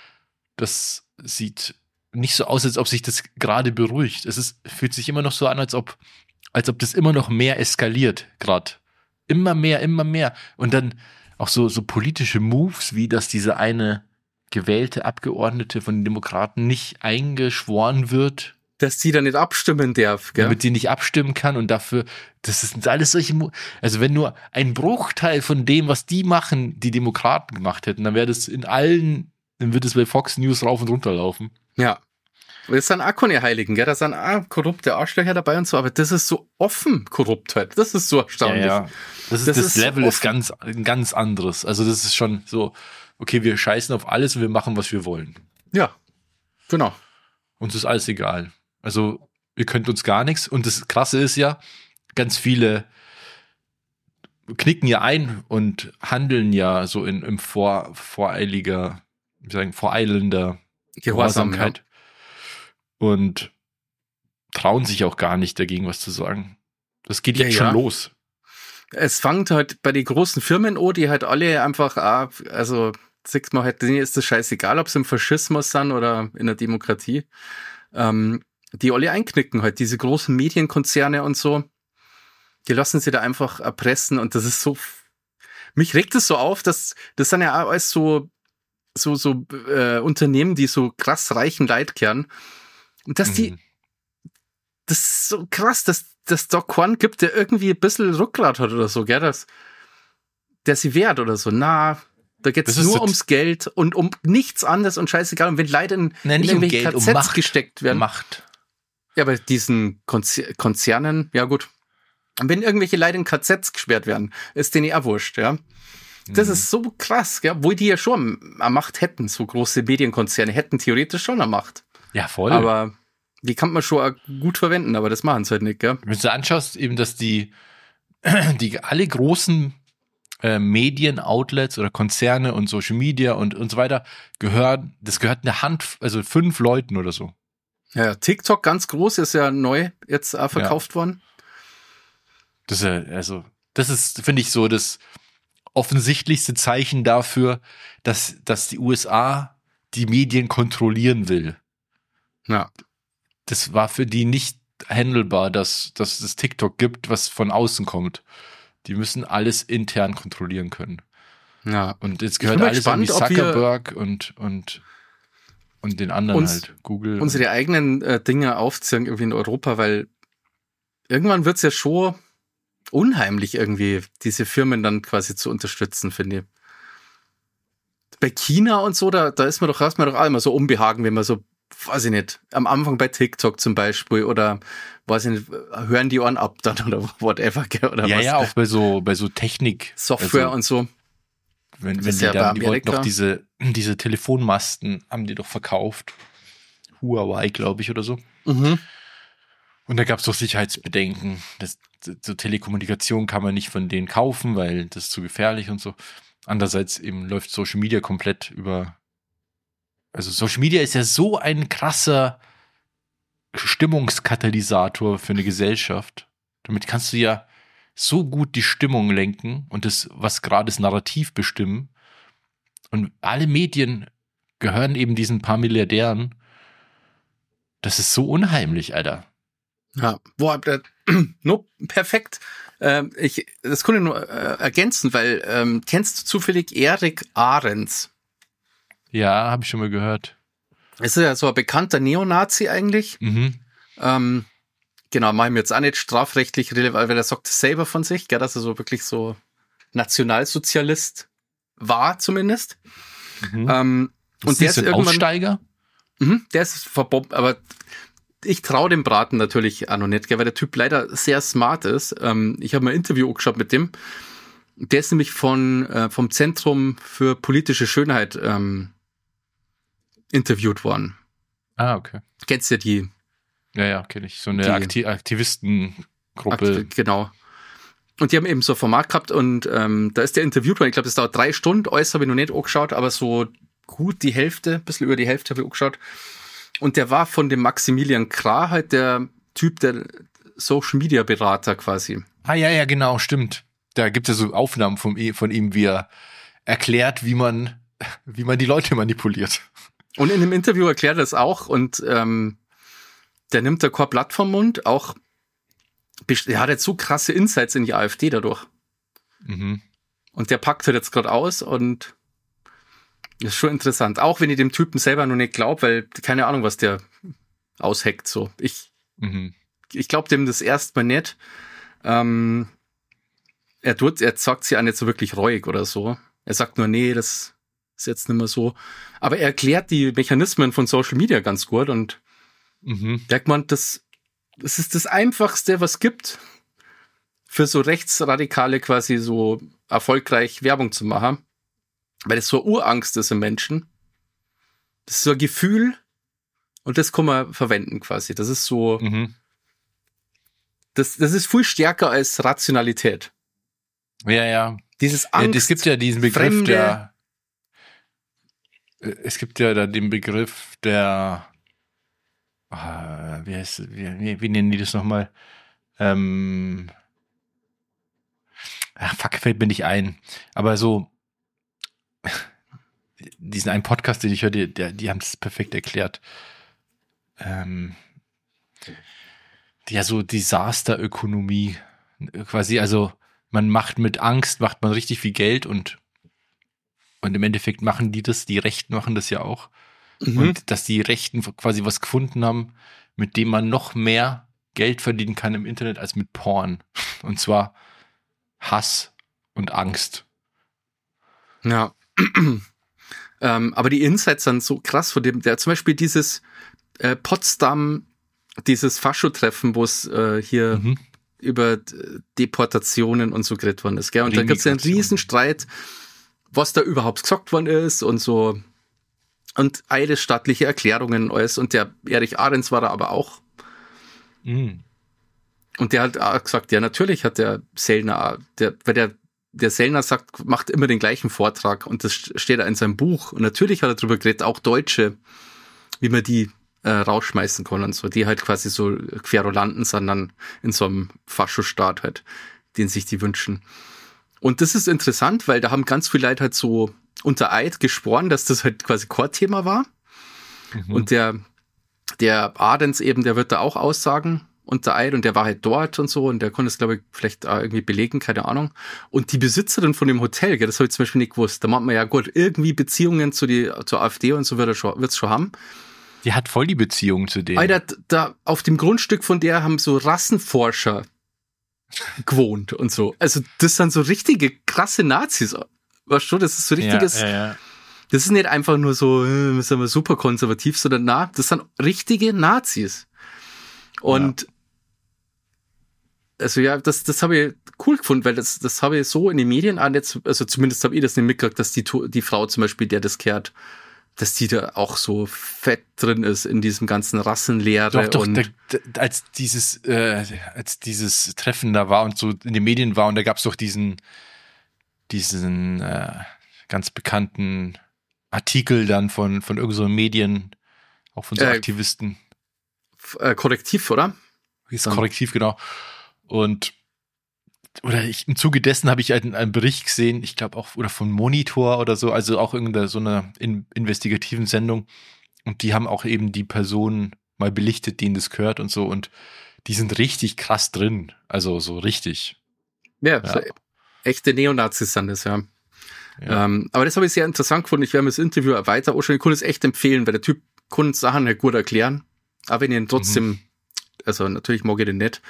das sieht nicht so aus, als ob sich das gerade beruhigt. Fühlt sich immer noch so an, als ob das immer noch mehr eskaliert, gerade. Immer mehr. Und dann auch so politische Moves, wie dass diese eine gewählte Abgeordnete von den Demokraten nicht eingeschworen wird. Dass sie da nicht abstimmen darf, gell? Damit sie nicht abstimmen kann und dafür, das ist alles solche, also wenn nur ein Bruchteil von dem, was die machen, die Demokraten gemacht hätten, dann wird es bei Fox News rauf und runter laufen. Ja. Das sind auch keine Heiligen, gell? Da sind auch korrupte Arschlöcher dabei und so, aber das ist so offen Korruptheit. Das ist so erstaunlich. Ja. Das Level ist ein ganz anderes. Also das ist schon so, okay, wir scheißen auf alles und wir machen, was wir wollen. Ja, genau. Uns ist alles egal. Also ihr könnt uns gar nichts. Und das Krasse ist ja, ganz viele knicken ja ein und handeln ja so im voreilender Gehorsamkeit. Ja. Und trauen sich auch gar nicht dagegen was zu sagen. Das geht jetzt schon los. Es fängt halt bei den großen Firmen an, die halt alle einfach, sieht man halt, denen ist das scheißegal, ob sie im Faschismus sind oder in der Demokratie, die alle einknicken halt, diese großen Medienkonzerne und so, die lassen sie da einfach erpressen und das ist so, mich regt es so auf, dass das sind ja auch alles so Unternehmen, die so krass reichen Leid kehren. Und dass das ist so krass, dass da keinen gibt, der irgendwie ein bisschen Rückgrat hat oder so, gell, der sie wehrt oder so. Da geht's nur ums Geld und um nichts anderes und scheißegal. Und wenn Leute in irgendwelche KZs gesteckt werden. Macht. Ja, bei diesen Konzernen, ja gut. Und wenn irgendwelche Leute in KZs gesperrt werden, ist denen auch wurscht, ja. Das ist so krass, gell, wo die ja schon eine Macht hätten, so große Medienkonzerne hätten theoretisch schon eine Macht. Ja, voll. Aber die kann man schon gut verwenden, aber das machen sie halt nicht, gell? Wenn du anschaust, eben, dass die alle großen Medien-Outlets oder Konzerne und Social Media und so weiter gehört eine Hand, also 5 Leuten oder so. Ja, TikTok ganz groß, ist ja neu jetzt verkauft worden. Das ist, finde ich, so das offensichtlichste Zeichen dafür, dass die USA die Medien kontrollieren will. Ja. Das war für die nicht handelbar, dass es TikTok gibt, was von außen kommt. Die müssen alles intern kontrollieren können. Ja. Und jetzt gehört alles an Zuckerberg und den anderen halt, Google. Unsere eigenen Dinge aufziehen irgendwie in Europa, weil irgendwann wird's ja schon unheimlich irgendwie, diese Firmen dann quasi zu unterstützen, finde ich. Bei China und so, da ist man doch auch immer so Unbehagen, wenn man so, weiß ich nicht, am Anfang bei TikTok zum Beispiel oder, weiß ich nicht, hören die Ohren ab dann oder whatever, oder ja, was. Ja, auch bei so Technik. Software also, und so. Wenn die ja dann, die wollten doch diese Telefonmasten, haben die doch verkauft. Huawei, glaube ich, oder so. Mhm. Und da gab es doch Sicherheitsbedenken. So Telekommunikation kann man nicht von denen kaufen, weil das ist zu gefährlich und so. Andererseits eben läuft Social Media komplett über. Also Social Media ist ja so ein krasser Stimmungskatalysator für eine Gesellschaft. Damit kannst du ja so gut die Stimmung lenken und das, was gerade das Narrativ bestimmen. Und alle Medien gehören eben diesen paar Milliardären. Das ist so unheimlich, Alter. Ja, boah, no, perfekt. Das konnte ich nur ergänzen, weil kennst du zufällig Erik Ahrens? Ja, habe ich schon mal gehört. Es ist ja so ein bekannter Neonazi eigentlich. Mhm. Genau, mache ich mir jetzt auch nicht strafrechtlich relevant, weil er sagt selber von sich, gell, dass er so wirklich so Nationalsozialist war zumindest. Mhm. Und der ist ein irgendwann Aussteiger? Der ist verbombt, aber ich traue dem Braten natürlich auch noch nicht, gell, weil der Typ leider sehr smart ist. Ich habe mal ein Interview angeschaut mit dem. Der ist nämlich vom Zentrum für politische Schönheit interviewt worden. Ah, okay. Kennst du die? Ja, kenne ich. So eine Aktivistengruppe. Genau. Und die haben eben so ein Format gehabt und da ist der interviewt worden. Ich glaube, das dauert 3 Stunden. Alles habe ich noch nicht angeschaut, aber so gut die Hälfte, ein bisschen über die Hälfte habe ich angeschaut. Und der war von dem Maximilian Krah halt der Typ, der Social-Media-Berater quasi. Ah, ja, genau, stimmt. Da gibt es ja so Aufnahmen von ihm, wie er erklärt, wie man die Leute manipuliert. Und in dem Interview erklärt er es auch und der nimmt da kein Blatt vom Mund, auch er hat jetzt so krasse Insights in die AfD dadurch. Mhm. Und der packt halt jetzt gerade aus und das ist schon interessant. Auch wenn ich dem Typen selber noch nicht glaube, weil keine Ahnung, was der ausheckt. So. Ich glaube dem das erstmal nicht. Er sagt sie auch nicht so wirklich reuig oder so. Er sagt nur, nee, das ist jetzt nicht mehr so. Aber er erklärt die Mechanismen von Social Media ganz gut und sagt man, das ist das Einfachste, was gibt, für so Rechtsradikale quasi so erfolgreich Werbung zu machen. Weil das so eine Urangst ist im Menschen. Das ist so ein Gefühl und das kann man verwenden quasi. Das ist so, das ist viel stärker als Rationalität. Ja. Dieses Angst. Es gibt ja diesen Begriff es gibt ja da den Begriff der, wie nennen die das nochmal? Fällt mir nicht ein. Aber so, diesen einen Podcast, den ich höre, die haben das perfekt erklärt. Ja, so Desasterökonomie quasi, also mit Angst macht man richtig viel Geld und im Endeffekt machen die Rechten machen das ja auch. Und dass die Rechten quasi was gefunden haben, mit dem man noch mehr Geld verdienen kann im Internet als mit Porn. Und zwar Hass und Angst. Ja. Aber die Insights sind so krass von dem, der zum Beispiel dieses Potsdam, dieses Fascho-Treffen, wo es hier über Deportationen und so geredet worden ist, gell? Und da gibt es ja einen Riesenstreit, was da überhaupt gesagt worden ist und so. Und eidesstattliche Erklärungen und alles. Und der Erich Ahrens war da aber auch. Und der hat auch gesagt, ja, natürlich hat der Sellner, weil der Sellner sagt, macht immer den gleichen Vortrag und das steht da in seinem Buch. Und natürlich hat er drüber geredet, auch Deutsche, wie man die rausschmeißen kann und so, die halt quasi so Querulanten sind dann in so einem Faschostaat halt, den sich die wünschen. Und das ist interessant, weil da haben ganz viele Leute halt so unter Eid geschworen, dass das halt quasi Core-Thema war. Und der Ahrens eben, der wird da auch aussagen unter Eid und der war halt dort und so und der konnte es, glaube ich, vielleicht irgendwie belegen, keine Ahnung. Und die Besitzerin von dem Hotel, das habe ich zum Beispiel nicht gewusst, da meint man ja, gut, irgendwie Beziehungen zur AfD und so wird es schon haben. Die hat voll die Beziehung zu denen. Alter, da auf dem Grundstück von der haben so Rassenforscher gewohnt und so. Also das sind so richtige krasse Nazis. Weißt du, das ist so richtiges... Ja. Das ist nicht einfach nur so, sind wir super konservativ, sondern das sind richtige Nazis. Und also ja, das habe ich cool gefunden, weil das habe ich so in den Medien auch nicht, also zumindest habe ich das nicht mitgekriegt, dass die Frau zum Beispiel, der das kehrt, dass die da auch so fett drin ist in diesem ganzen Rassenlehre. Doch, und als dieses Treffen da war und so in den Medien war und da gab es doch diesen ganz bekannten Artikel dann von irgend so Medien, auch von so Aktivisten. Korrektiv, oder? Ist Korrektiv, genau. Und im Zuge dessen habe ich einen Bericht gesehen, ich glaube auch, oder von Monitor oder so, also auch irgendeine so einer investigativen Sendung. Und die haben auch eben die Personen mal belichtet, denen das gehört und so. Und die sind richtig krass drin. Also so richtig. Ja. So echte Neonazis sind das, ja. Aber das habe ich sehr interessant gefunden. Ich werde mir das Interview weiter anschauen. Ich kann es echt empfehlen, weil der Typ kann Sachen halt gut erklären. Aber wenn ich ihn trotzdem, also natürlich mag ich den nicht.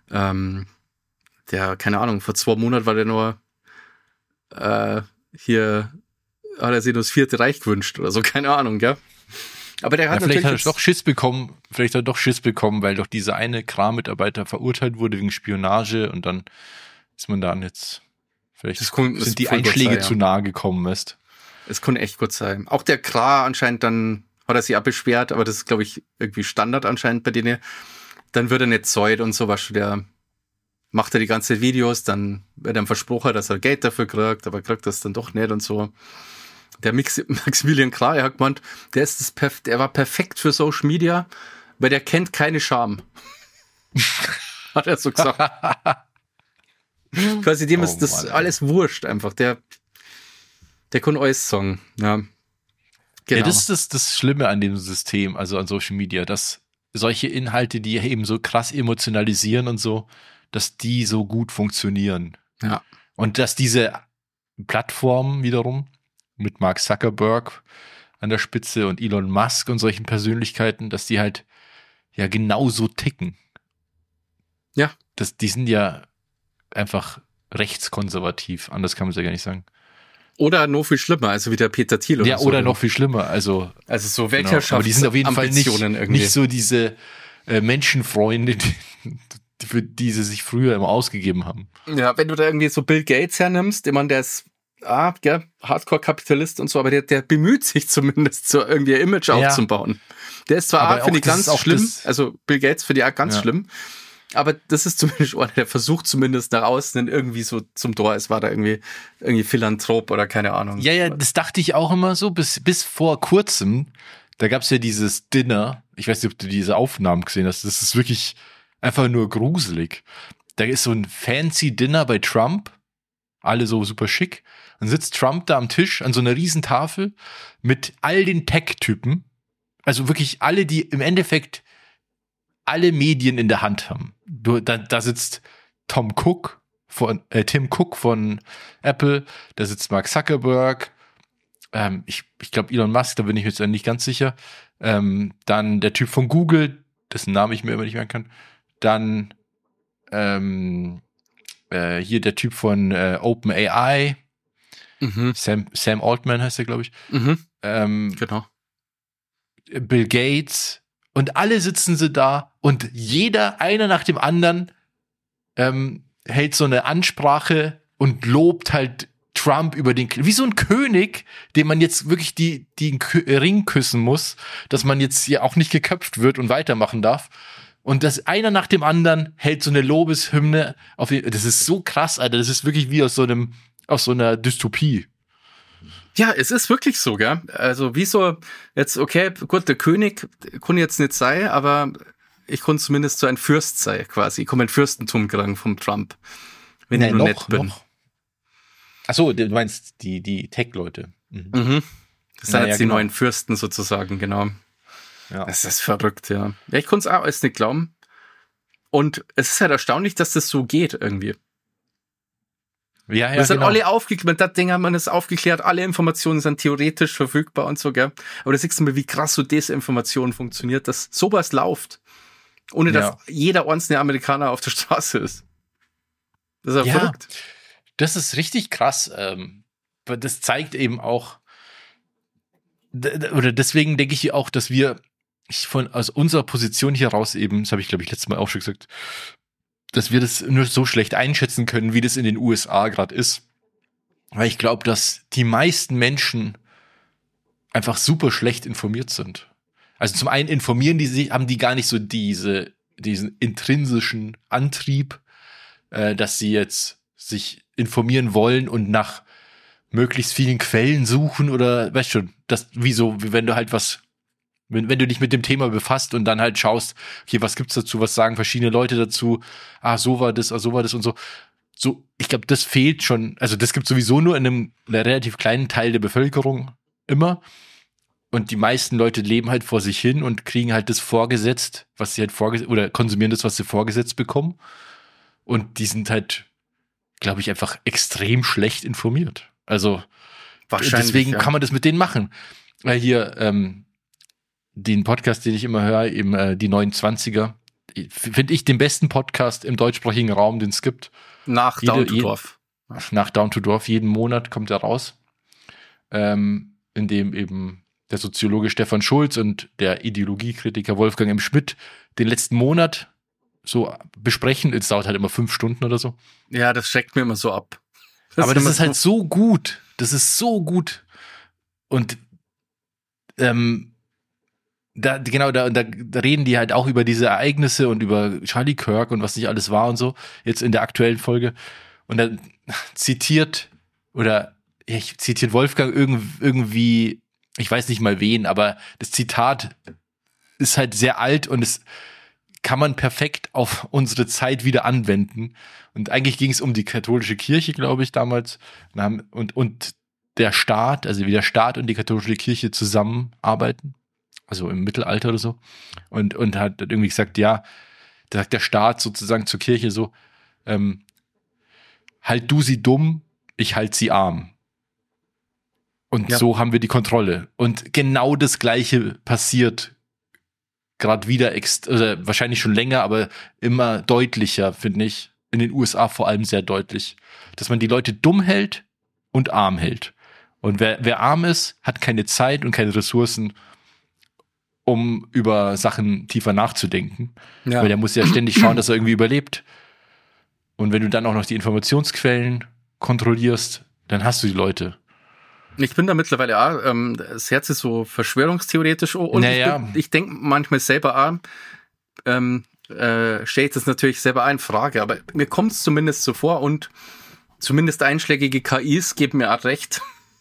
Der, keine Ahnung, vor 2 Monaten war der nur hier, hat er sich nur das 4. Reich gewünscht oder so, keine Ahnung, gell? Aber der hat vielleicht natürlich hat er doch Schiss bekommen, weil doch dieser eine Kram-Mitarbeiter verurteilt wurde wegen Spionage und dann ist man da jetzt, vielleicht sind die Einschläge zu nahe gekommen, weißt. Es kann echt gut sein. Auch der Kra anscheinend dann, hat er sich auch beschwert, aber das ist, glaube ich, irgendwie Standard anscheinend bei denen. Dann wird er nicht zeugt und so, was der macht er die ganzen Videos, dann wird ihm versprochen, dass er Geld dafür kriegt, aber kriegt das dann doch nicht und so. Der Maximilian Krah, er hat gemeint, der war perfekt für Social Media, weil der kennt keine Scham. Hat er so gesagt. Quasi dem ist das alles wurscht einfach. Der kann alles sagen. Ja, genau. Ja, das ist das Schlimme an dem System, also an Social Media, dass solche Inhalte, die eben so krass emotionalisieren und so, dass die so gut funktionieren. Ja. Und dass diese Plattformen wiederum mit Mark Zuckerberg an der Spitze und Elon Musk und solchen Persönlichkeiten, dass die halt ja genauso ticken. Ja. Die sind ja einfach rechtskonservativ, anders kann man es ja gar nicht sagen. Oder noch viel schlimmer, also wie der Peter Thiel oder so. Ja, oder noch viel schlimmer, also so Weltherrschaft. Genau. Aber die sind auf jeden Fall nicht so diese Menschenfreunde, für die sie sich früher immer ausgegeben haben. Ja, wenn du da irgendwie so Bill Gates hernimmst, der ist Hardcore-Kapitalist und so, aber der bemüht sich zumindest, so irgendwie ein Image aufzubauen. Der ist zwar finde ich ganz schlimm, also Bill Gates finde ich auch ganz schlimm, aber das ist zumindest einer, der versucht zumindest nach außen irgendwie so zum Tor, es war da irgendwie Philanthrop oder keine Ahnung. Ja, das dachte ich auch immer so, bis vor kurzem, da gab es ja dieses Dinner, ich weiß nicht, ob du diese Aufnahmen gesehen hast, das ist wirklich einfach nur gruselig. Da ist so ein fancy Dinner bei Trump, alle so super schick. Dann sitzt Trump da am Tisch an so einer riesen Tafel mit all den Tech-Typen. Also wirklich alle, die im Endeffekt alle Medien in der Hand haben. Da sitzt Tim Cook von Apple, da sitzt Mark Zuckerberg, ich glaube Elon Musk, da bin ich mir jetzt nicht ganz sicher. Dann der Typ von Google, dessen Namen ich mir immer nicht merken kann. Dann hier der Typ von OpenAI, Sam Altman heißt er, glaube ich. Genau. Bill Gates und alle sitzen sie da und einer nach dem anderen hält so eine Ansprache und lobt halt Trump über wie so ein König, dem man jetzt wirklich den Ring küssen muss, dass man jetzt hier auch nicht geköpft wird und weitermachen darf. Und das einer nach dem anderen hält so eine Lobeshymne auf ihn. Das ist so krass, Alter. Das ist wirklich wie aus so einer Dystopie. Ja, es ist wirklich so, gell? Also wie so, jetzt, okay, gut, der König kann jetzt nicht sein, aber ich kann zumindest so ein Fürst sein, quasi. Ich komme ein Fürstentum kriegen vom Trump. Wenn ich nur nett bin. Achso, du meinst die Tech-Leute. Das sind jetzt die neuen Fürsten sozusagen, genau. Ja. Das ist verrückt, ja. Ja, ich konnte es auch alles nicht glauben. Und es ist halt erstaunlich, dass das so geht irgendwie. Ja, wir sind alle aufgeklärt, mit das Ding haben wir das aufgeklärt, alle Informationen sind theoretisch verfügbar und so, gell. Aber da siehst du mal, wie krass so Desinformation funktioniert, dass sowas läuft. Ohne dass jeder einzelne Amerikaner auf der Straße ist. Das ist ja verrückt. Das ist richtig krass. Das zeigt eben auch, oder deswegen denke ich auch, dass wir aus unserer Position hier raus eben, das habe ich glaube ich letztes Mal auch schon gesagt, dass wir das nur so schlecht einschätzen können, wie das in den USA gerade ist. Weil ich glaube, dass die meisten Menschen einfach super schlecht informiert sind. Also zum einen haben die gar nicht so diesen intrinsischen Antrieb, dass sie jetzt sich informieren wollen und nach möglichst vielen Quellen suchen oder, weißt schon, wie wenn du halt wenn du dich mit dem Thema befasst und dann halt schaust, okay, was gibt's dazu, was sagen verschiedene Leute dazu, so war das und so. So, ich glaube, das fehlt schon, also das gibt sowieso nur in einem relativ kleinen Teil der Bevölkerung immer. Und die meisten Leute leben halt vor sich hin und kriegen halt das vorgesetzt, was sie halt oder konsumieren das, was sie vorgesetzt bekommen. Und die sind halt, glaube ich, einfach extrem schlecht informiert. Also deswegen kann man das mit denen machen. Weil hier den Podcast, den ich immer höre, eben die 29er, finde ich den besten Podcast im deutschsprachigen Raum, den es gibt. Nach Down to Dorf. Nach Down to Dorf, jeden Monat kommt er raus. In dem eben der Soziologe Stefan Schulz und der Ideologiekritiker Wolfgang M. Schmidt den letzten Monat so besprechen. Es dauert halt immer 5 Stunden oder so. Ja, das schreckt mir immer so ab. Aber das ist halt so gut. Das ist so gut. Und da reden die halt auch über diese Ereignisse und über Charlie Kirk und was nicht alles war und so, jetzt in der aktuellen Folge. Und dann zitiert Wolfgang irgendwie, ich weiß nicht mal wen, aber das Zitat ist halt sehr alt und es kann man perfekt auf unsere Zeit wieder anwenden. Und eigentlich ging es um die katholische Kirche, glaube ich, damals. Und der Staat, also wie der Staat und die katholische Kirche zusammenarbeiten. Also im Mittelalter oder so. Und hat irgendwie gesagt, ja, da sagt der Staat sozusagen zur Kirche so, halt du sie dumm, ich halt sie arm. Und so haben wir die Kontrolle. Und genau das Gleiche passiert gerade wieder, wahrscheinlich schon länger, aber immer deutlicher, finde ich. In den USA vor allem sehr deutlich. Dass man die Leute dumm hält und arm hält. Und wer arm ist, hat keine Zeit und keine Ressourcen, um über Sachen tiefer nachzudenken. Ja. Weil der muss ja ständig schauen, dass er irgendwie überlebt. Und wenn du dann auch noch die Informationsquellen kontrollierst, dann hast du die Leute. Ich bin da mittlerweile auch, das Herz ist so verschwörungstheoretisch und ich denke manchmal selber auch, stellt es natürlich selber in Frage, aber mir kommt es zumindest so vor und zumindest einschlägige KIs geben mir auch recht,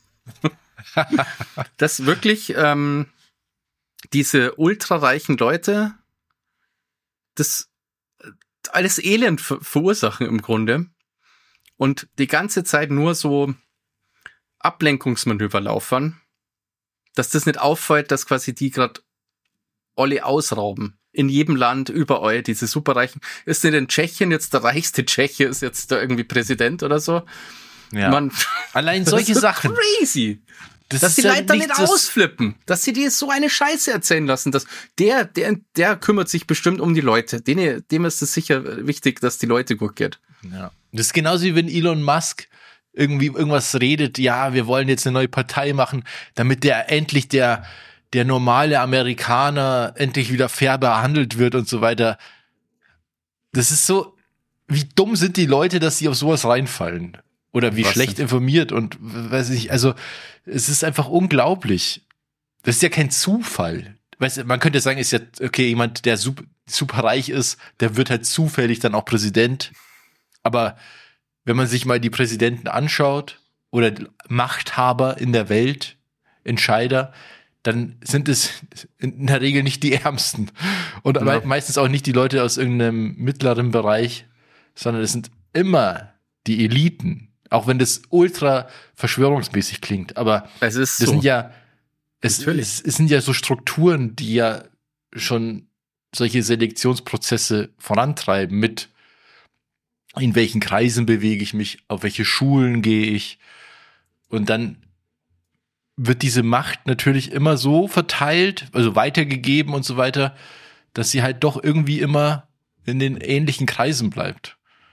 dass wirklich diese ultrareichen Leute das alles Elend verursachen im Grunde und die ganze Zeit nur so Ablenkungsmanöver laufen, dass das nicht auffällt, dass quasi die gerade alle ausrauben. In jedem Land, überall, diese Superreichen. Ist nicht in Tschechien jetzt der reichste Tscheche, ist jetzt da irgendwie Präsident oder so? Ja. Allein solche das ist so Sachen. Crazy. Dass die Leute dann nicht ausflippen. Dass sie dir so eine Scheiße erzählen lassen. Dass der kümmert sich bestimmt um die Leute. Dem ist es sicher wichtig, dass die Leute gut geht. Ja. Das ist genauso wie wenn Elon Musk irgendwie irgendwas redet, ja, wir wollen jetzt eine neue Partei machen, damit endlich der normale Amerikaner endlich wieder fair behandelt wird und so weiter. Das ist so, wie dumm sind die Leute, dass sie auf sowas reinfallen? Oder wie schlecht informiert und weiß ich, also es ist einfach unglaublich. Das ist ja kein Zufall. Weißt du, man könnte sagen, ist ja, okay, jemand, der super reich ist, der wird halt zufällig dann auch Präsident. Aber wenn man sich mal die Präsidenten anschaut oder Machthaber in der Welt, Entscheider, dann sind es in der Regel nicht die Ärmsten. Und meistens auch nicht die Leute aus irgendeinem mittleren Bereich, sondern es sind immer die Eliten. Auch wenn das ultra verschwörungsmäßig klingt. Aber es ist das so. Es sind ja so Strukturen, die ja schon solche Selektionsprozesse vorantreiben mit in welchen Kreisen bewege ich mich, auf welche Schulen gehe ich. Und dann wird diese Macht natürlich immer so verteilt, also weitergegeben und so weiter, dass sie halt doch irgendwie immer in den ähnlichen Kreisen bleibt.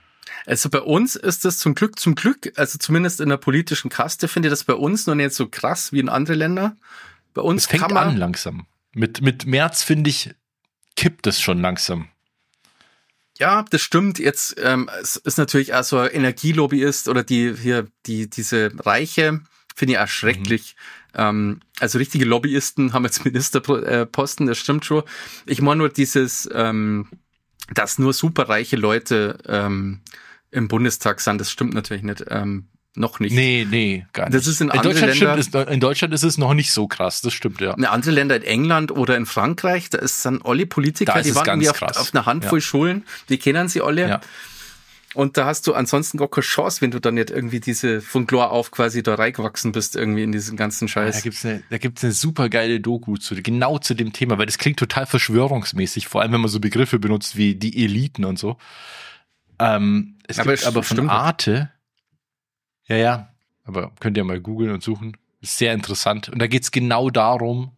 Also bei uns ist das zum Glück, also zumindest in der politischen Kaste finde ich das bei uns noch nicht so krass wie in andere Länder. Bei uns Es fängt kann man an langsam. Mit März, finde ich, kippt es schon langsam. Ja, das stimmt. Jetzt es ist natürlich auch so ein Energielobbyist oder diese Reiche, finde ich auch schrecklich. Also richtige Lobbyisten haben jetzt Ministerposten, das stimmt schon. Ich meine nur dieses, dass nur superreiche Leute im Bundestag sind, das stimmt natürlich nicht. Noch nicht. Nee, gar nicht. Das ist in anderen Ländern. In Deutschland ist es noch nicht so krass, das stimmt, ja. In anderen Ländern, in England oder in Frankreich, da sind alle Politiker, die waren irgendwie auf einer Handvoll Schulen, die kennen sie alle. Ja. Und da hast du ansonsten gar keine Chance, wenn du dann nicht irgendwie diese von Chlor auf quasi da reingewachsen bist, irgendwie in diesen ganzen Scheiß. Da gibt's eine super geile Doku genau zu dem Thema, weil das klingt total verschwörungsmäßig, vor allem wenn man so Begriffe benutzt wie die Eliten und so. Es gibt aber von Arte, ja, aber könnt ihr mal googeln und suchen. Ist sehr interessant. Und da geht's genau darum,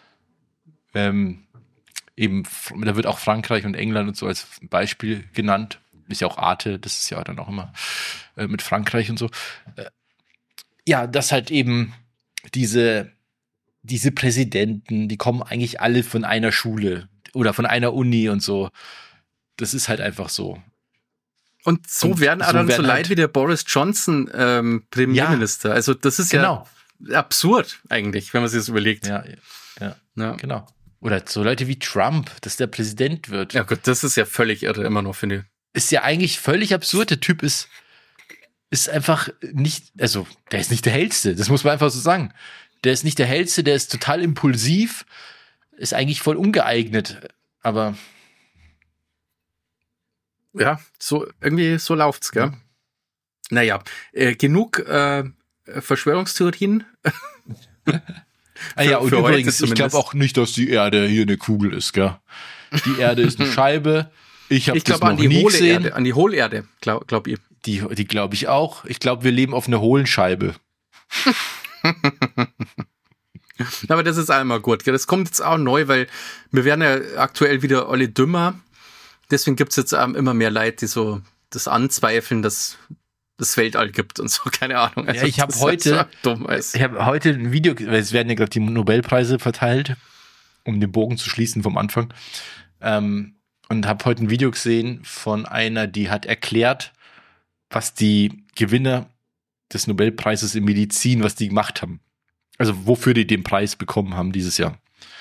eben, da wird auch Frankreich und England und so als Beispiel genannt. Ist ja auch Arte, das ist ja dann auch immer mit Frankreich und so. Ja, dass halt eben diese Präsidenten, die kommen eigentlich alle von einer Schule oder von einer Uni und so. Das ist halt einfach so. Und so werden auch dann so Leute wie der Boris Johnson Premierminister. Ja, also das ist ja absurd eigentlich, wenn man sich das überlegt. Ja, genau. Oder so Leute wie Trump, dass der Präsident wird. Ja gut, das ist ja völlig irre immer noch, finde ich. Ist ja eigentlich völlig absurd. Der Typ ist einfach nicht, also der ist nicht der Hellste, das muss man einfach so sagen. Der ist nicht der Hellste, der ist total impulsiv, ist eigentlich voll ungeeignet, aber ja, so irgendwie so läuft's, gell? Naja, genug Verschwörungstheorien. Ja, und übrigens, ich glaube auch nicht, dass die Erde hier eine Kugel ist, gell? Die Erde ist eine Scheibe. Ich habe das noch nie gesehen. An die Hohlerde, glaub ich. Die glaube ich auch. Ich glaube, wir leben auf einer hohlen Scheibe. Aber das ist einmal gut, gell? Das kommt jetzt auch neu, weil wir werden ja aktuell wieder alle dümmer. Deswegen gibt's jetzt immer mehr Leute, die so das anzweifeln, dass das Weltall gibt und so, keine Ahnung. Also, ja, ich habe heute ein Video, weil es werden ja gerade die Nobelpreise verteilt, um den Bogen zu schließen vom Anfang. Und habe heute ein Video gesehen von einer, die hat erklärt, was die Gewinner des Nobelpreises in Medizin, was die gemacht haben. Also wofür die den Preis bekommen haben dieses Jahr.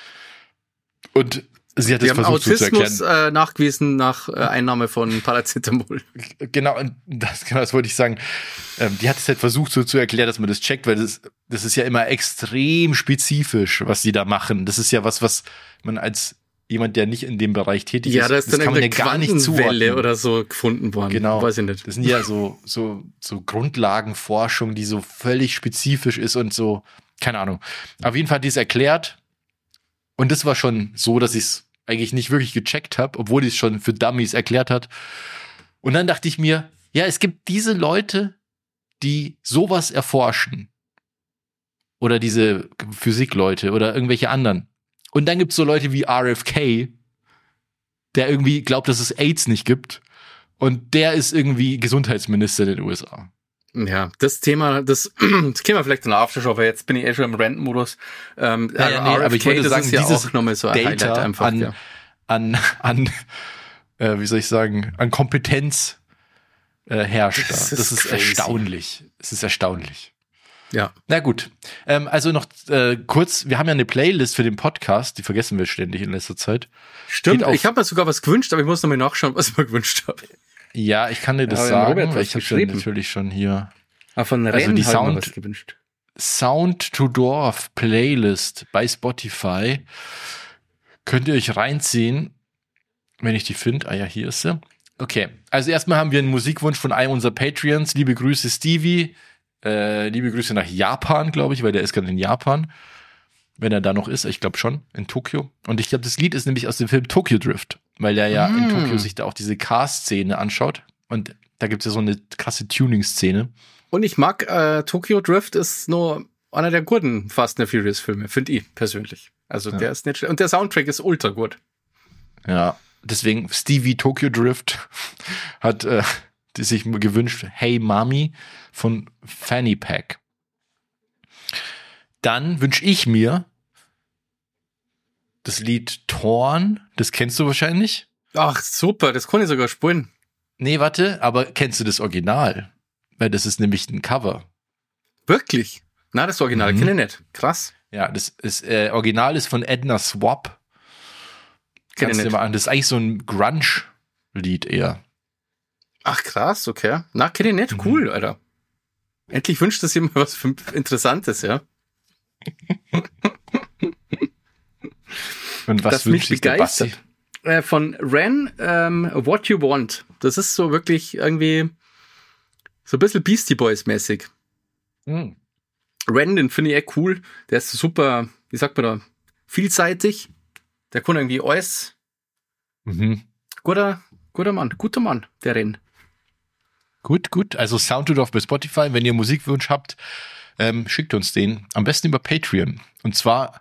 Und sie hat es versucht so zu erklären. Autismus nachgewiesen nach Einnahme von Paracetamol. Genau, und das wollte ich sagen. Die hat es halt versucht so zu erklären, dass man das checkt, weil das ist ja immer extrem spezifisch, was sie da machen. Das ist ja was man als jemand, der nicht in dem Bereich tätig ist, da ist das dann kann man ja gar nicht zuordnen. Oder so gefunden worden. Genau. Weiß ich nicht. Das sind ja so Grundlagenforschung, die so völlig spezifisch ist und so, keine Ahnung. Auf jeden Fall hat die es erklärt. Und das war schon so, dass ich es eigentlich nicht wirklich gecheckt habe, obwohl die es schon für Dummies erklärt hat. Und dann dachte ich mir, ja, es gibt diese Leute, die sowas erforschen. Oder diese Physikleute oder irgendwelche anderen. Und dann gibt es so Leute wie RFK, der irgendwie glaubt, dass es AIDS nicht gibt. Und der ist irgendwie Gesundheitsminister in den USA. Ja, das Thema, das können wir vielleicht in der Aftershow, weil jetzt bin ich schon im Renten-Modus. RFK, aber ich wollte sagen, ist ja dieses auch nochmal so ein Data Highlight einfach. an wie soll ich sagen, an Kompetenz herrscht. Das ist erstaunlich. Es ist erstaunlich. Ja. Na gut. Also noch kurz, wir haben ja eine Playlist für den Podcast, die vergessen wir ständig in letzter Zeit. Stimmt, ich habe mir sogar was gewünscht, aber ich muss nochmal nachschauen, was ich mir gewünscht habe. Ja, ich kann dir das sagen, weil ich habe natürlich schon hier. Von also die was gewünscht. Sound to Dorf Playlist bei Spotify. Könnt ihr euch reinziehen, wenn ich die finde. Ah ja, hier ist sie. Okay, also erstmal haben wir einen Musikwunsch von einem unserer Patreons. Liebe Grüße, Stevie. Liebe Grüße nach Japan, glaube ich, weil der ist gerade in Japan. Wenn er da noch ist, ich glaube schon, in Tokio. Und ich glaube, das Lied ist nämlich aus dem Film Tokyo Drift, weil er ja in Tokio sich da auch diese Car-Szene anschaut. Und da gibt es ja so eine krasse Tuning-Szene. Und ich mag, Tokyo Drift ist nur einer der guten Fast and Furious Filme, finde ich persönlich. Also der ist nicht schlecht. Und der Soundtrack ist ultra gut. Ja, deswegen Stevie Tokyo Drift hat sich gewünscht, Hey Mami von Fanny Pack. Dann wünsche ich mir das Lied Torn, das kennst du wahrscheinlich. Ach, super, das kann ich sogar spielen. Nee, warte, aber kennst du das Original? Weil das ist nämlich ein Cover. Wirklich? Na, das Original kenne ich nicht. Krass. Ja, das Original ist von Edna Swap. Kannst du dir mal an. Das ist eigentlich so ein Grunge-Lied eher. Ach, krass, okay. Na, kenne ich nicht. Cool, Alter. Endlich wünscht das jemand was Interessantes, ja. Und was das mich begeistert. Von Ren, What You Want. Das ist so wirklich irgendwie so ein bisschen Beastie Boys mäßig. Mhm. Ren, den finde ich echt cool. Der ist super, wie sagt man da, vielseitig. Der kann irgendwie alles. Mhm. Guter Mann, der Ren. Gut. Also Soundtooth bei Spotify. Wenn ihr Musikwunsch habt, schickt uns den. Am besten über Patreon. Und zwar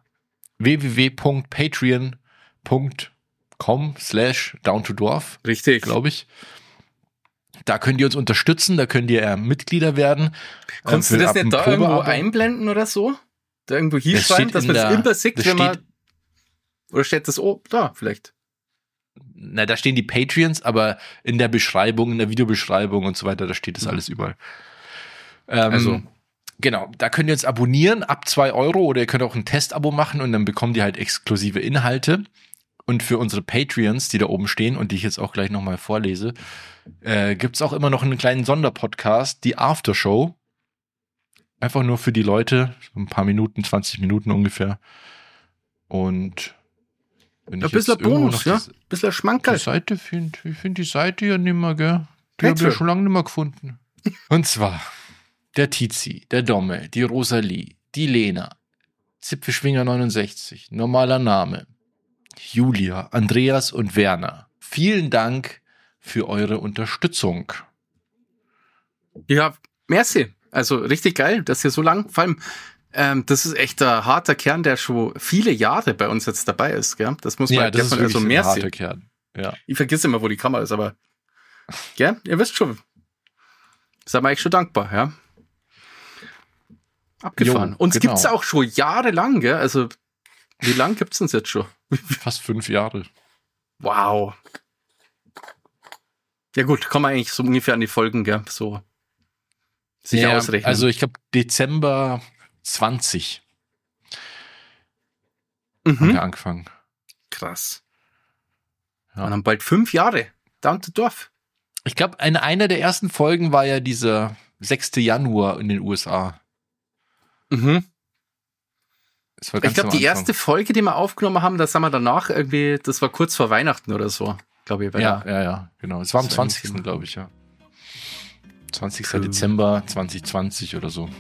www.patreon.com/downtodorf. Richtig. Glaube ich. Da könnt ihr uns unterstützen, da könnt ihr Mitglieder werden. Kannst du das nicht da irgendwo einblenden oder so? Da irgendwo hier schreiben, dass man das immer sieht, wenn man... Oder steht das da vielleicht? Na, da stehen die Patreons, aber in der Beschreibung, in der Videobeschreibung und so weiter, da steht das alles überall. Also, genau, da könnt ihr uns abonnieren ab 2 Euro oder ihr könnt auch ein Testabo machen und dann bekommt ihr halt exklusive Inhalte. Und für unsere Patreons, die da oben stehen und die ich jetzt auch gleich nochmal vorlese, gibt's auch immer noch einen kleinen Sonderpodcast, die Aftershow. Einfach nur für die Leute, so ein paar Minuten, 20 Minuten ungefähr. Und wenn ich ein bisschen Bonus, ja? Ein bisschen Schmankerl. Ich finde die Seite ja nicht mehr, gell? Die habe ich ja schon lange nicht mehr gefunden. Und zwar der Tizi, der Domme, die Rosalie, die Lena, Zipfelschwinger 69, normaler Name, Julia, Andreas und Werner. Vielen Dank für eure Unterstützung. Ja, merci. Also richtig geil, dass ihr so lang, vor allem, das ist echt ein harter Kern, der schon viele Jahre bei uns jetzt dabei ist, gell? Das muss man ja, das ist also ein merci. Harter Kern. Ja. Ich vergesse immer, wo die Kamera ist, aber ja, ihr wisst schon. Seid wir eigentlich schon dankbar, ja? Abgefahren. Jo, uns gibt's auch schon jahrelang, gell? Also, wie lang gibt's uns jetzt schon? Fast 5 Jahre. Wow. Ja gut, kann man eigentlich so ungefähr an die Folgen, gell? So sich ausrechnen. Also ich glaube Dezember 20 haben wir angefangen. Krass. Ja. Und dann bald 5 Jahre. Down to Dorf. Ich glaube, einer der ersten Folgen war ja dieser 6. Januar in den USA. Mhm. Das war ganz ich glaube, die erste Folge, die wir aufgenommen haben, das haben wir danach irgendwie, das war kurz vor Weihnachten oder so, glaube ich. Ja, genau. Es war am 20. glaube ich, ja. 20. Dezember 2020 oder so.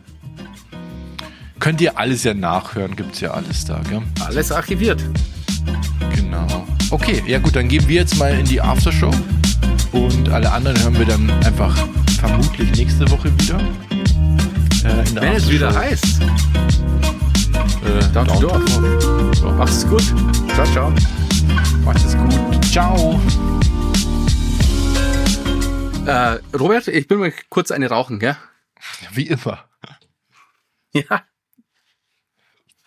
Könnt ihr alles ja nachhören, gibt's ja alles da, gell? Alles archiviert. Genau. Okay, ja gut, dann gehen wir jetzt mal in die Aftershow und alle anderen hören wir dann einfach vermutlich nächste Woche wieder. Wenn es wieder heißt. Down to Dorf. So, macht es gut. Ciao. Macht es gut. Ciao. Robert, ich will mal kurz eine rauchen, gell? Wie immer. Ja.